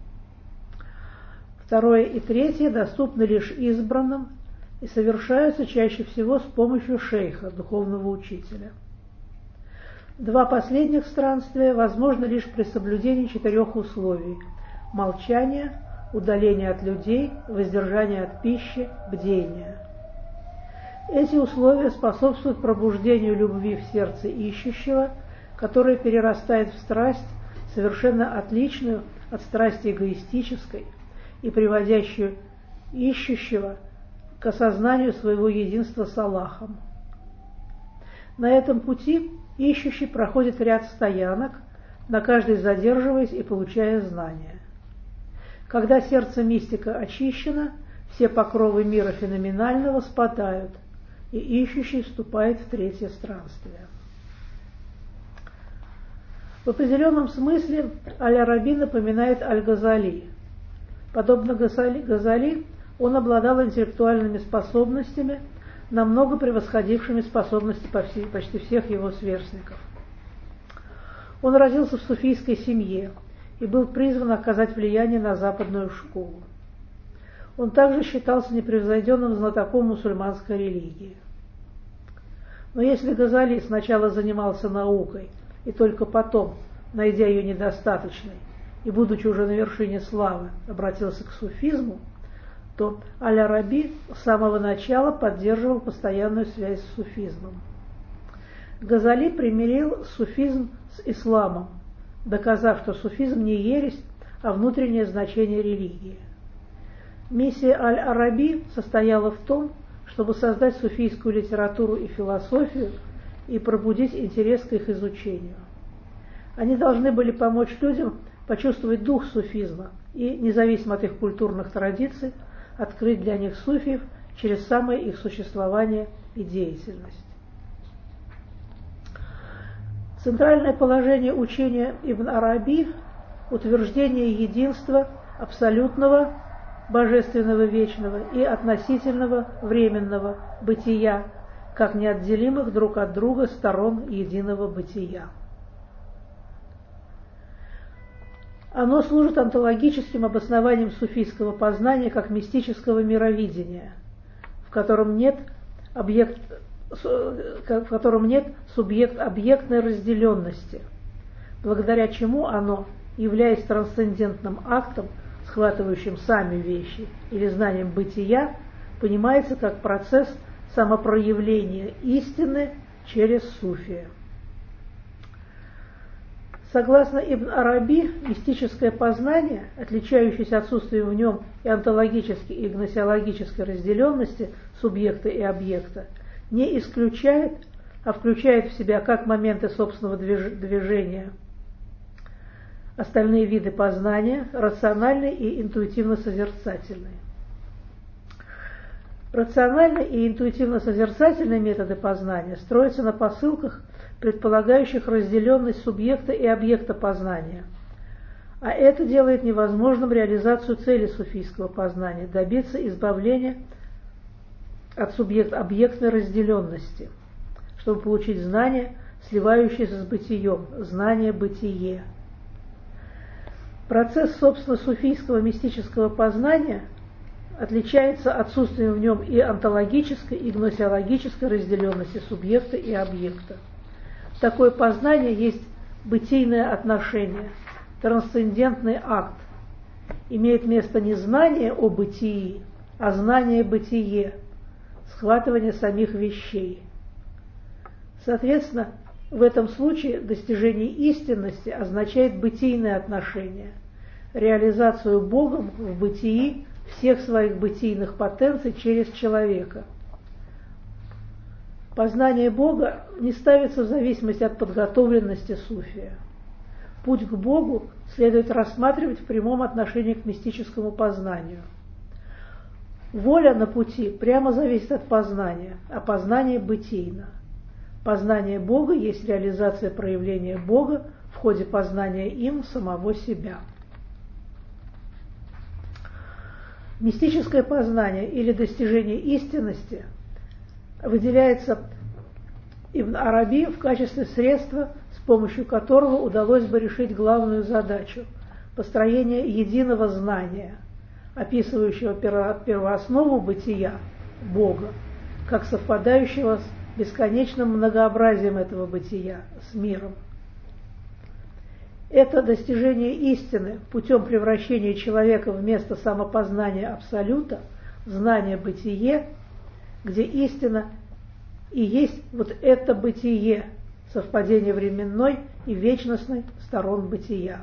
Второе и третье доступны лишь избранным и совершаются чаще всего с помощью шейха, духовного учителя. Два последних странствия возможны лишь при соблюдении четырех условий – молчания, удаления от людей, воздержания от пищи, бдения. Эти условия способствуют пробуждению любви в сердце ищущего, которая перерастает в страсть, совершенно отличную от страсти эгоистической, и приводящую ищущего к осознанию своего единства с Аллахом. На этом пути ищущий проходит ряд стоянок, на каждой задерживаясь и получая знания. Когда сердце мистика очищено, все покровы мира феноменального спадают, и ищущий вступает в третье странствие. В определенном смысле Аль-Араби напоминает Аль-Газали. Подобно Газали, он обладал интеллектуальными способностями, намного превосходившими способности почти всех его сверстников. Он родился в суфийской семье и был призван оказать влияние на западную школу. Он также считался непревзойденным знатоком мусульманской религии. Но если Газали сначала занимался наукой и только потом, найдя ее недостаточной и будучи уже на вершине славы, обратился к суфизму, то Аль-Араби с самого начала поддерживал постоянную связь с суфизмом. Газали примирил суфизм с исламом, доказав, что суфизм не ересь, а внутреннее значение религии. Миссия Аль-Араби состояла в том, чтобы создать суфийскую литературу и философию и пробудить интерес к их изучению. Они должны были помочь людям почувствовать дух суфизма и, независимо от их культурных традиций, открыть для них суфиев через самое их существование и деятельность. Центральное положение учения Ибн Араби – утверждение единства абсолютного, божественного вечного и относительного временного бытия, как неотделимых друг от друга сторон единого бытия. Оно служит онтологическим обоснованием суфийского познания как мистического мировидения, в котором нет, объект, в котором нет субъект-объектной разделенности, благодаря чему оно, являясь трансцендентным актом, схватывающим сами вещи или знанием бытия, понимается как процесс самопроявления истины через суфия. Согласно Ибн Араби, мистическое познание, отличающееся отсутствием в нем и онтологической, и гносеологической разделенности субъекта и объекта, не исключает, а включает в себя как моменты собственного движения остальные виды познания, рациональный и интуитивно-созерцательный. Рациональные и интуитивно-созерцательные методы познания строятся на посылках, предполагающих разделенность субъекта и объекта познания. А это делает невозможным реализацию цели суфийского познания – добиться избавления от субъект-объектной разделенности, чтобы получить знание, сливающееся с бытием, знание-бытие. Процесс, собственно, суфийского мистического познания отличается отсутствием в нем и онтологической, и гносеологической разделенности субъекта и объекта. Такое познание есть бытийное отношение, трансцендентный акт. Имеет место не знание о бытии, а знание-бытие, схватывание самих вещей. Соответственно, в этом случае достижение истинности означает бытийное отношение, реализацию Богом в бытии всех своих бытийных потенций через человека. Познание Бога не ставится в зависимости от подготовленности суфия. Путь к Богу следует рассматривать в прямом отношении к мистическому познанию. Воля на пути прямо зависит от познания, а познание бытийно. Познание Бога есть реализация проявления Бога в ходе познания им самого себя. Мистическое познание или достижение истинности выделяется Ибн Араби в качестве средства, с помощью которого удалось бы решить главную задачу – построение единого знания, описывающего первооснову бытия Бога, как совпадающего с бесконечным многообразием этого бытия, с миром. Это достижение истины путем превращения человека в место самопознания Абсолюта, знание бытие, где истина и есть вот это бытие, совпадение временной и вечностной сторон бытия.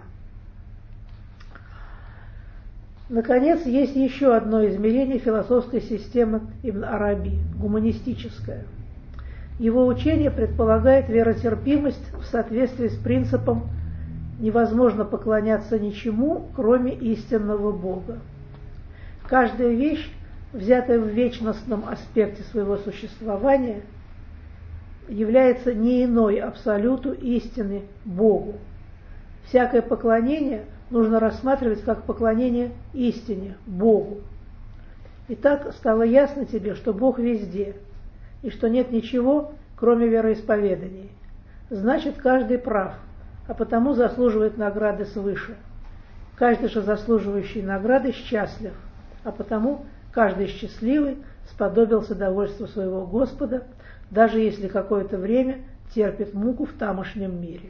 Наконец, есть еще одно измерение философской системы Ибн Араби – гуманистическое. Его учение предполагает веротерпимость в соответствии с принципом «невозможно поклоняться ничему, кроме истинного Бога». Каждая вещь, взятая в вечностном аспекте своего существования, является не иной абсолюту истины Богу. Всякое поклонение нужно рассматривать как поклонение истине, Богу. Итак, стало ясно тебе, что Бог везде, и что нет ничего, кроме вероисповеданий. Значит, каждый прав, а потому заслуживает награды свыше. Каждый же заслуживающий награды счастлив, а потому каждый счастливый сподобился довольству своего Господа, даже если какое-то время терпит муку в тамошнем мире.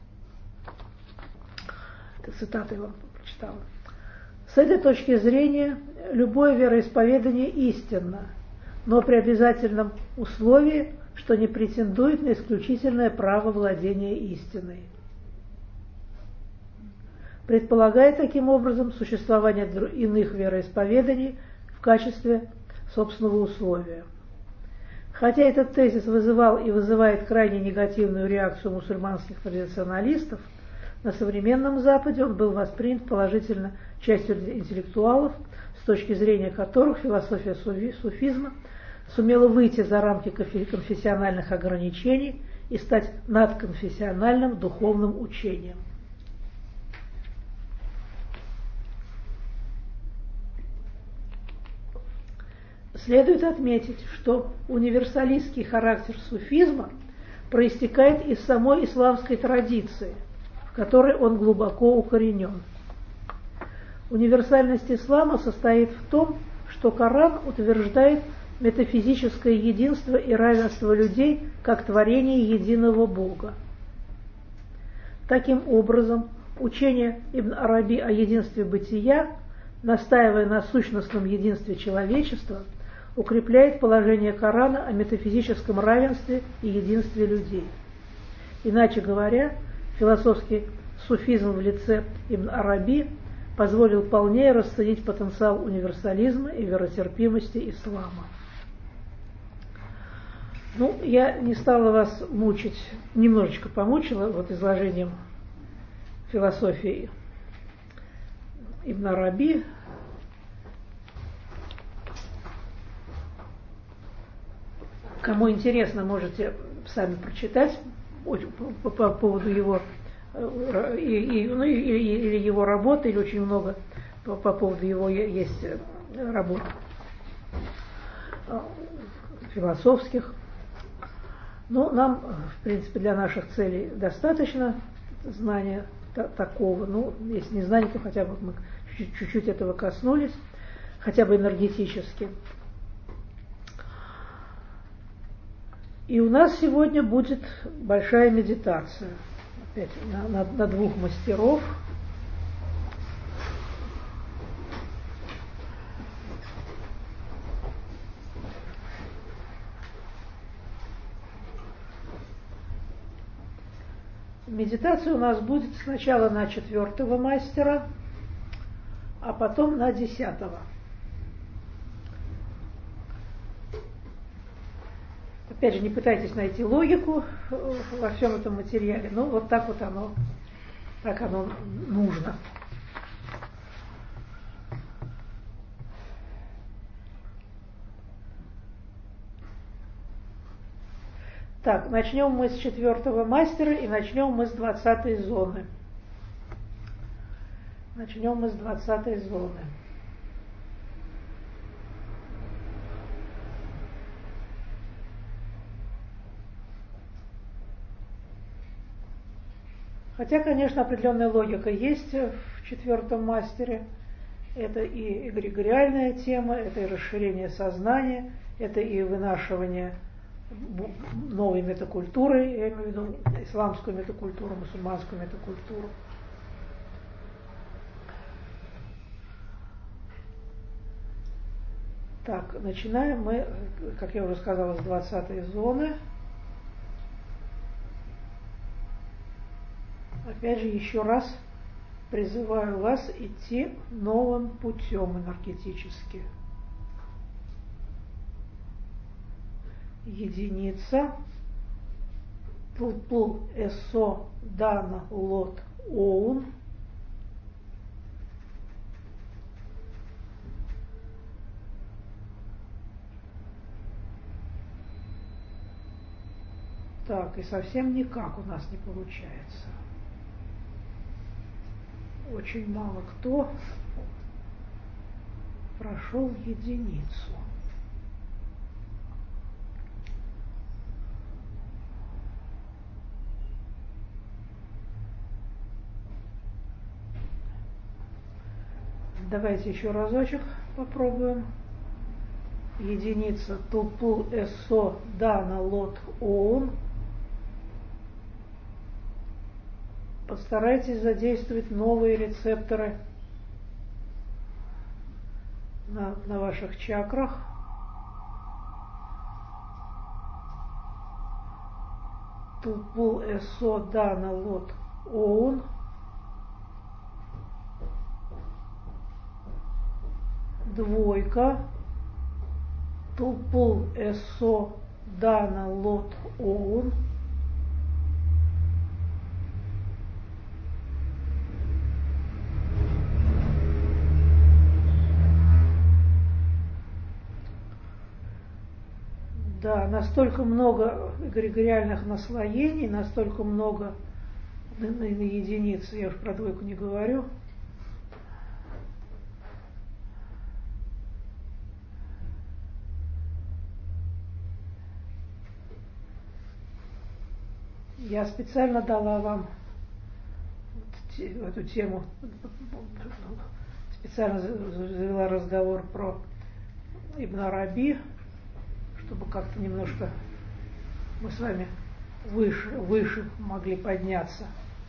Это цитата я вам прочитала. С этой точки зрения любое вероисповедание истинно, но при обязательном условии, что не претендует на исключительное право владения истиной. Предполагает таким образом существование иных вероисповеданий в качестве собственного условия. Хотя этот тезис вызывал и вызывает крайне негативную реакцию мусульманских традиционалистов, на современном Западе он был воспринят положительно частью интеллектуалов, с точки зрения которых философия суфизма сумела выйти за рамки конфессиональных ограничений и стать надконфессиональным духовным учением. Следует отметить, что универсалистский характер суфизма проистекает из самой исламской традиции, в которой он глубоко укоренен. Универсальность ислама состоит в том, что Коран утверждает метафизическое единство и равенство людей как творение единого Бога. Таким образом, учение Ибн Араби о единстве бытия, настаивая на сущностном единстве человечества, укрепляет положение Корана о метафизическом равенстве и единстве людей. Иначе говоря, философский суфизм в лице Ибн Араби позволил полнее расценить потенциал универсализма и веротерпимости ислама. Ну, я не стала вас мучить, немножечко помучила вот изложением философии Ибн Араби. Кому интересно, можете сами прочитать по, по поводу его и, и, ну, или, или его работы, или очень много по, по поводу его есть работ философских. Ну, нам, в принципе, для наших целей достаточно знания такого. Ну, если не знания, то хотя бы мы чуть-чуть этого коснулись, хотя бы энергетически. И у нас сегодня будет большая медитация. Опять на, на, на двух мастеров. Медитация у нас будет сначала на четвертого мастера, а потом на десятого. Опять же, не пытайтесь найти логику во всем этом материале, но вот так вот оно, так оно нужно. Так, начнем мы с четвертого мастера и начнем мы с двадцатой зоны. Начнем мы с двадцатой зоны. Хотя, конечно, определенная логика есть в четвертом мастере. Это и эгрегориальная тема, это и расширение сознания, это и вынашивание новой метакультуры, я имею в виду исламскую метакультуру, мусульманскую метакультуру. Так, начинаем мы, как я уже сказала, с двадцатой зоны. Опять же, еще раз призываю вас идти новым путем энергетически. единица, тулпул эсо дана лот оун, так, и совсем никак у нас не получается. Очень мало кто прошел единицу. Давайте еще разочек попробуем. Единица тулпул эсо дана лот оун. Постарайтесь задействовать новые рецепторы на, на ваших чакрах. Тулпул эсо дана лот оун. Двойка. Тулпул эсо дана лот оун. Да, настолько много эгрегориальных наслоений, настолько много на, на, на единицы, я уж про двойку не говорю. Я специально дала вам эту тему, специально завела разговор про Ибн Араби, чтобы как-то немножко мы с вами выше, выше могли подняться.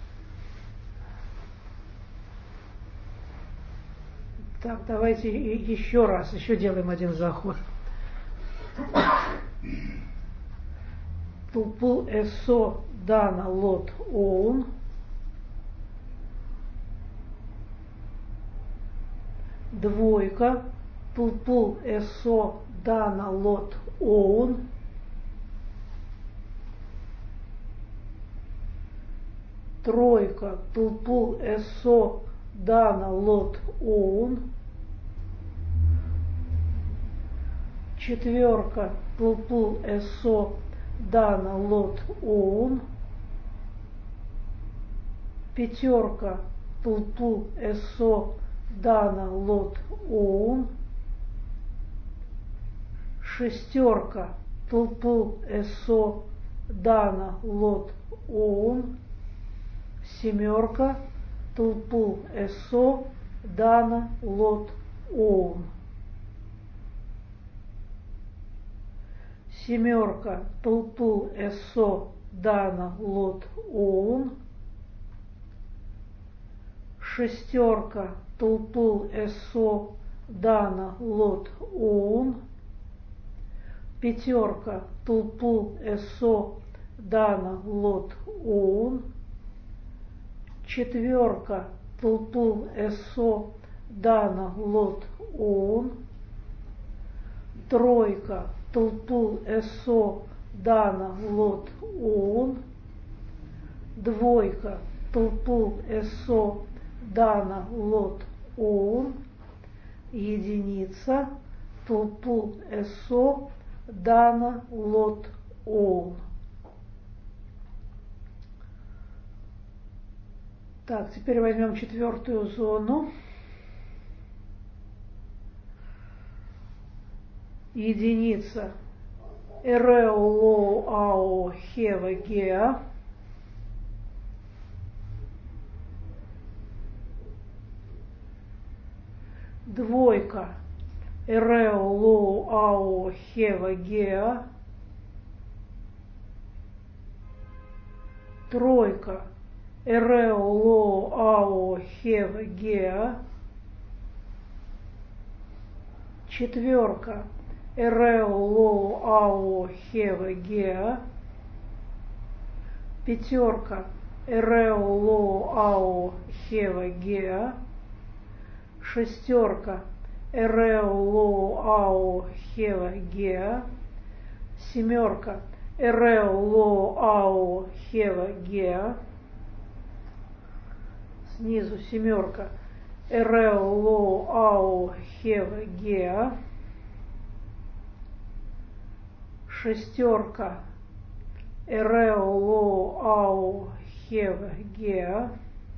Так, давайте еще раз, еще делаем один заход. Тулпул эсо дана лот оун. Двойка. Тулпул эсо дана лот оун. Тройка. Тулпул эсо дана лот оун. Четверка. Тулпул эсо дана лот оун. Пятерка. Тулпул эсо дана лот оун. Шестерка. Тулпул эсо дана лот оун. Семерка. Тулпул эсо дана лот оун. Семерка. Тулпул эсо дана лот оун. Шестерка. Тулпул эсо дана лот оун. Пятерка. Тулпул эсо дана лот оун. Четверка. Тулпул эсо дана лот оун. Тройка. Тулпул эсо дана лот оун. Двойка. Тулпул эсо дана лот оун. Единица. Тулпул эсо дана лот оун. Так, теперь возьмем четвертую зону. Единица. Эрео лоу ао хева геа. Двойка. Эрео лоу ао хева геа. Тройка. Эрео лоу ао хева геа. Четверка. Эрео лоу ао хева геа. Пятерка. Эрео лоу ао хева геа. Шестерка. Эрео лоу ао хева геа. Семерка. Эрео, ло, ао, хева, геа. Снизу семерка. Эрео, ло, ао, хева, геа. Шестерка. Эрео, ло, ао, хева, геа.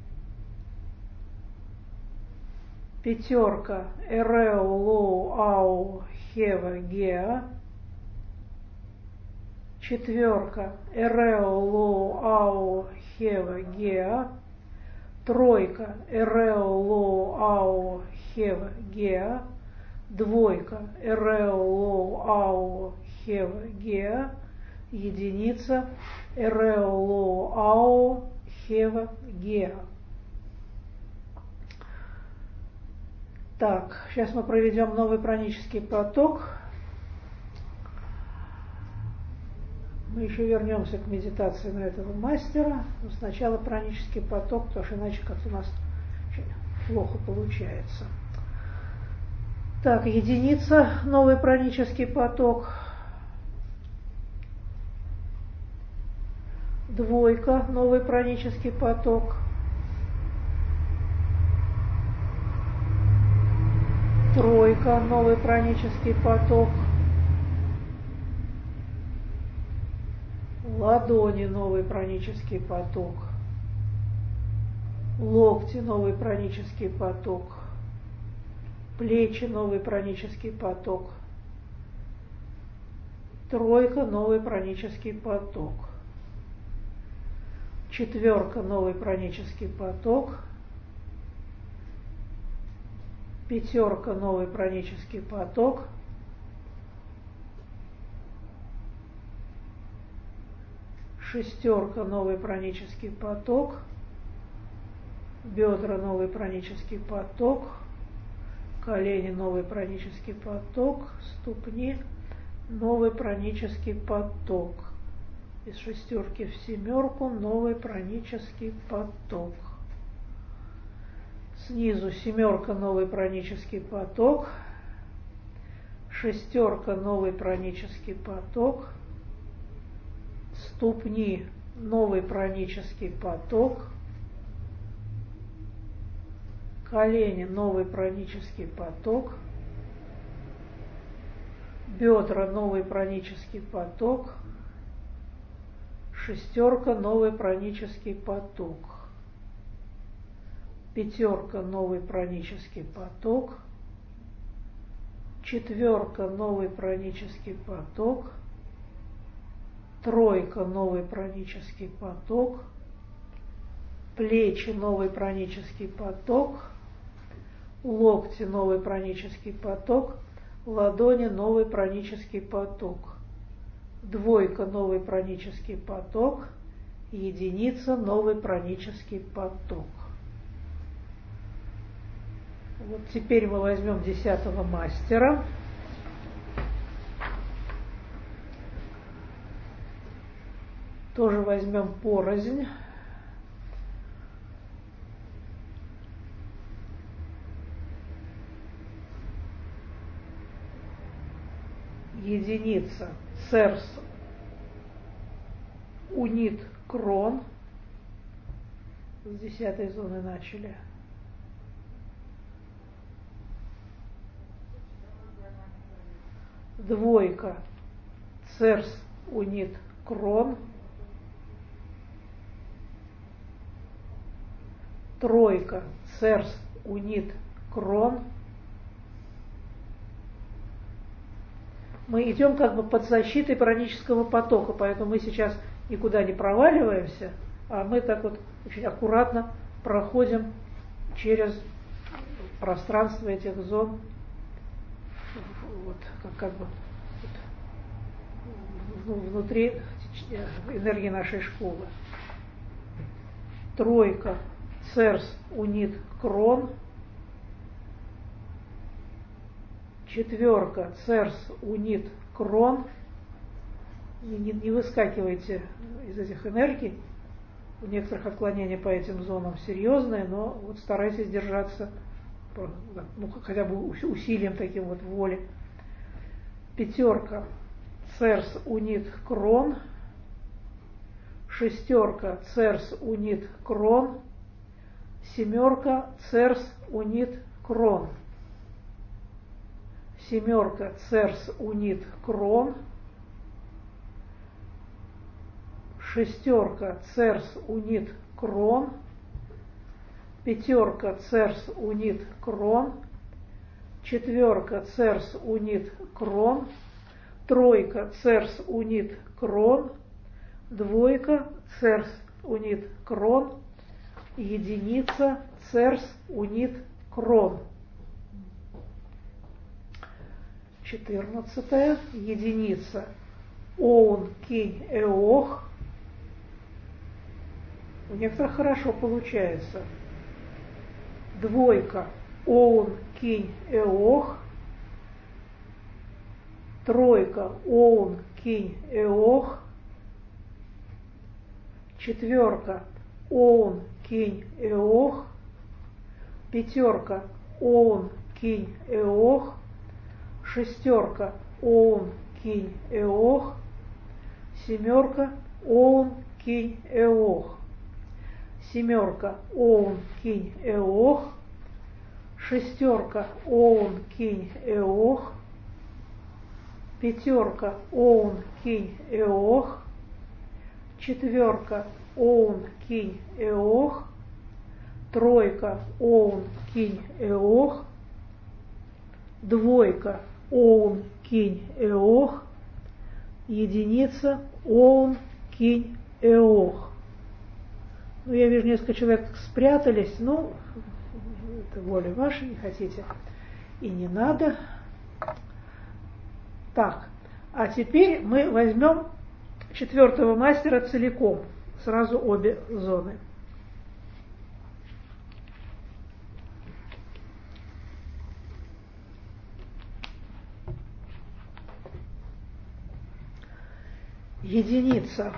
Пятерка. Эрео, ло, ао, хева, геа. Четверка. Эрео, ло, ао, хева, геа. Тройка. Эрео, ло, ао, хева, геа. Двойка. Эрео, ло, ао, хева, геа. Единица. Эрео, ло, ао, хева, геа. Так, сейчас мы проведем новый пранический поток. Мы еще вернемся к медитации на этого мастера. Но сначала пранический поток, потому что иначе как-то у нас плохо получается. Так, единица, новый пранический поток. Двойка, новый пранический поток. Тройка, новый пранический поток. Ладони, новый пранический поток. Локти, новый пранический поток. Плечи, новый пранический поток. Тройка, новый пранический поток. Четверка, новый пранический поток. Пятерка, новый пранический поток. Шестерка, новый пранический поток. Бедра, новый пранический поток. Колени, новый пранический поток. Ступни, новый пранический поток. Из шестерки в семерку, новый пранический поток. Снизу семерка, новый пранический поток. Шестерка, новый пранический поток. Ступни, новый пранический поток. Колени, новый пранический поток. Бедра, новый пранический поток. Шестерка, новый пранический поток. Пятерка, новый пранический поток. Четверка, новый пранический поток. Тройка, новый пранический поток. Плечи, новый пранический поток. Локти, новый пранический поток. Ладони, новый пранический поток. Двойка, новый пранический поток. Единица, новый пранический поток. Вот теперь мы возьмем десятого мастера. Тоже возьмем порознь. Единица. Церс, унит, крон. С десятой зоны начали. Двойка. Церс, унит, крон. Тройка. Церс, унит, крон. Мы идем как бы под защитой пранического потока, поэтому мы сейчас никуда не проваливаемся, а мы так вот очень аккуратно проходим через пространство этих зон, вот, как, как бы вот, внутри энергии нашей школы. Тройка. Церс, унит, крон. Четверка. Церс, унит, крон. Не, не, не выскакивайте из этих энергий. У некоторых отклонения по этим зонам серьезные, но вот старайтесь держаться, ну, хотя бы усилием таким вот воли. Пятерка. церс унит крон, шестерка церс унит крон, семерка церс унит крон, семерка церс унит крон, шестерка церс унит крон, пятерка церс унит крон, четверка церс унит крон, тройка церс унит крон, двойка церс унит крон, единица церс унит крон. Четырнадцатая единица оун кинь эох. У некоторых хорошо получается. Двойка оун кинь эох. Тройка оун кинь эох. Четверка оун кинь эох. Пятерка оун кинь эох. Шестерка оун кинь эох. Семерка оун кинь эох. Семерка оун кинь эох. Шестерка оун кинь эох. Пятерка оун кинь эох. Четверка оун кинь эох. Тройка оун кинь эох. Двойка оун кинь эох. Единица оун кинь эох. Ну, я вижу, несколько человек спрятались, ну, это воля ваша, не хотите и не надо. Так, а теперь мы возьмем четвертого мастера целиком, сразу обе зоны. Единица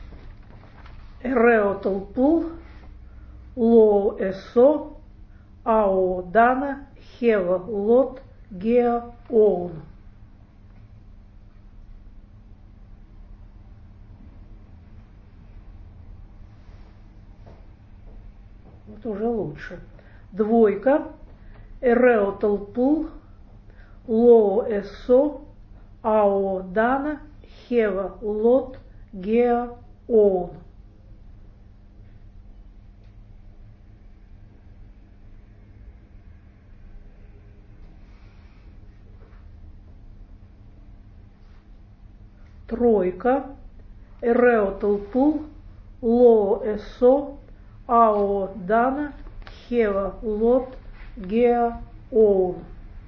эрео толпул, лоу эсо, ао дана, хева лот, геа оун. Вот уже лучше. Двойка эрео толпул, лоу эсо, ао дана, хева лот, геа оун. Тройка эрео толпул, лоо эсо, ао дана, хева лот, геа оун.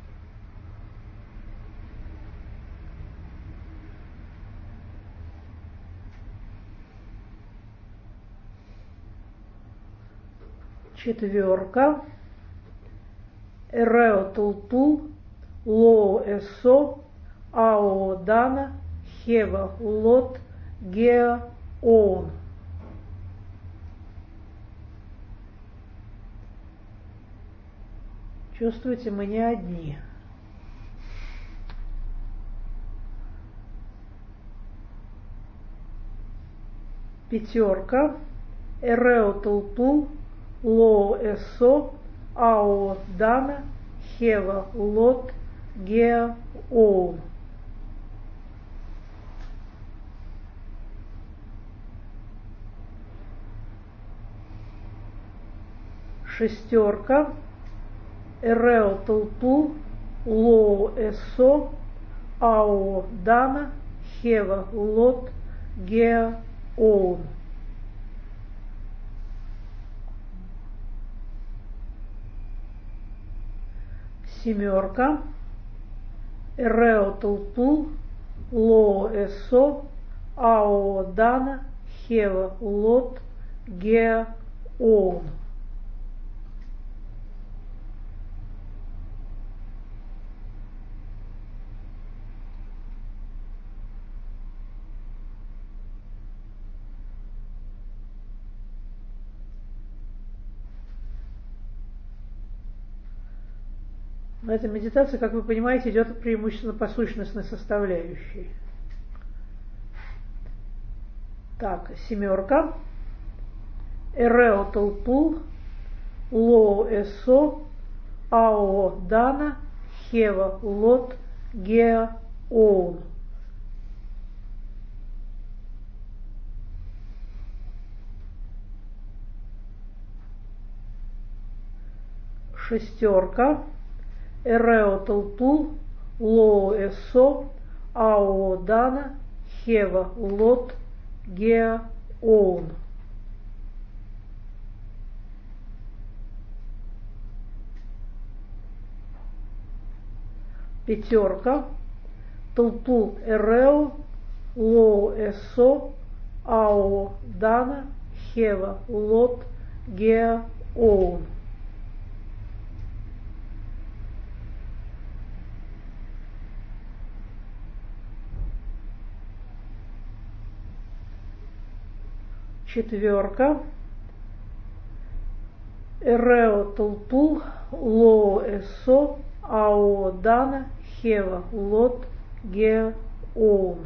Четверка эрео толпул, лоо эсо, ао дана, хева лот, геа оун. Чувствуете, мы не одни. Пятерка эрео толпул, лоо эсо, ао дана, хева лот, геа оун. Шестерка эрео толпул, лоо эсо, ао дана, хева лот, геа оун. Семерка эрео толпул, лоо эсо, ао дана, хева лот, геа оун. Но эта медитация, как вы понимаете, идет преимущественно по сущностной составляющей. Так, семерка. Эрео толпул, ло эсо, ао дана, хева лот, геа оун. Шестерка. Эрео толпул, ло эсо, ао дана, хева лот, геа оун. Пятерка. Толпул эрео, ло эсо, ао дана, хева лот, геа оун. Четверка. Эрео толпул, ло эсо, ао дана, хева лот, геа оун.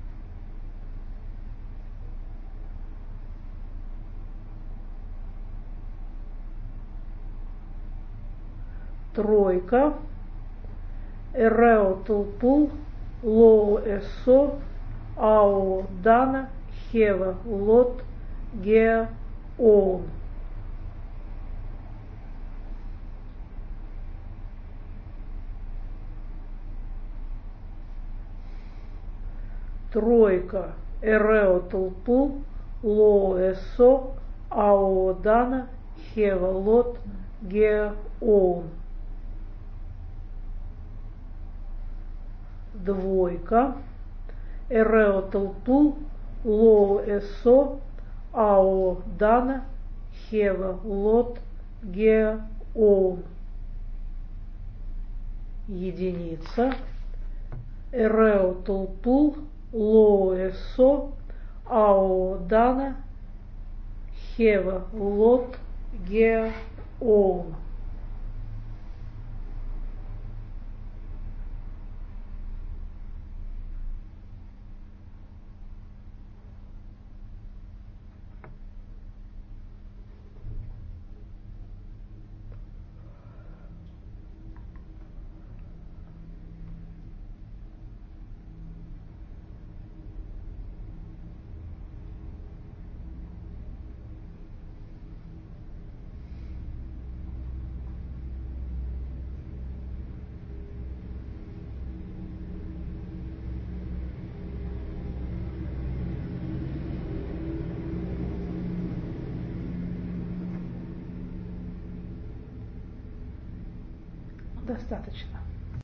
Тройка. Эрео толпул, ло эсо, ао дана, хева лот, геа оун. Тройка. Эрео толпул, ло эсо, ао дана, хева лот, геа оун. Двойка. Эрео толпул, ло эсо, ао дана, хева лот, геа оун. Единица. Эрео толпул, ло эсо, ао дана, хева лот, геа оун. Достаточно.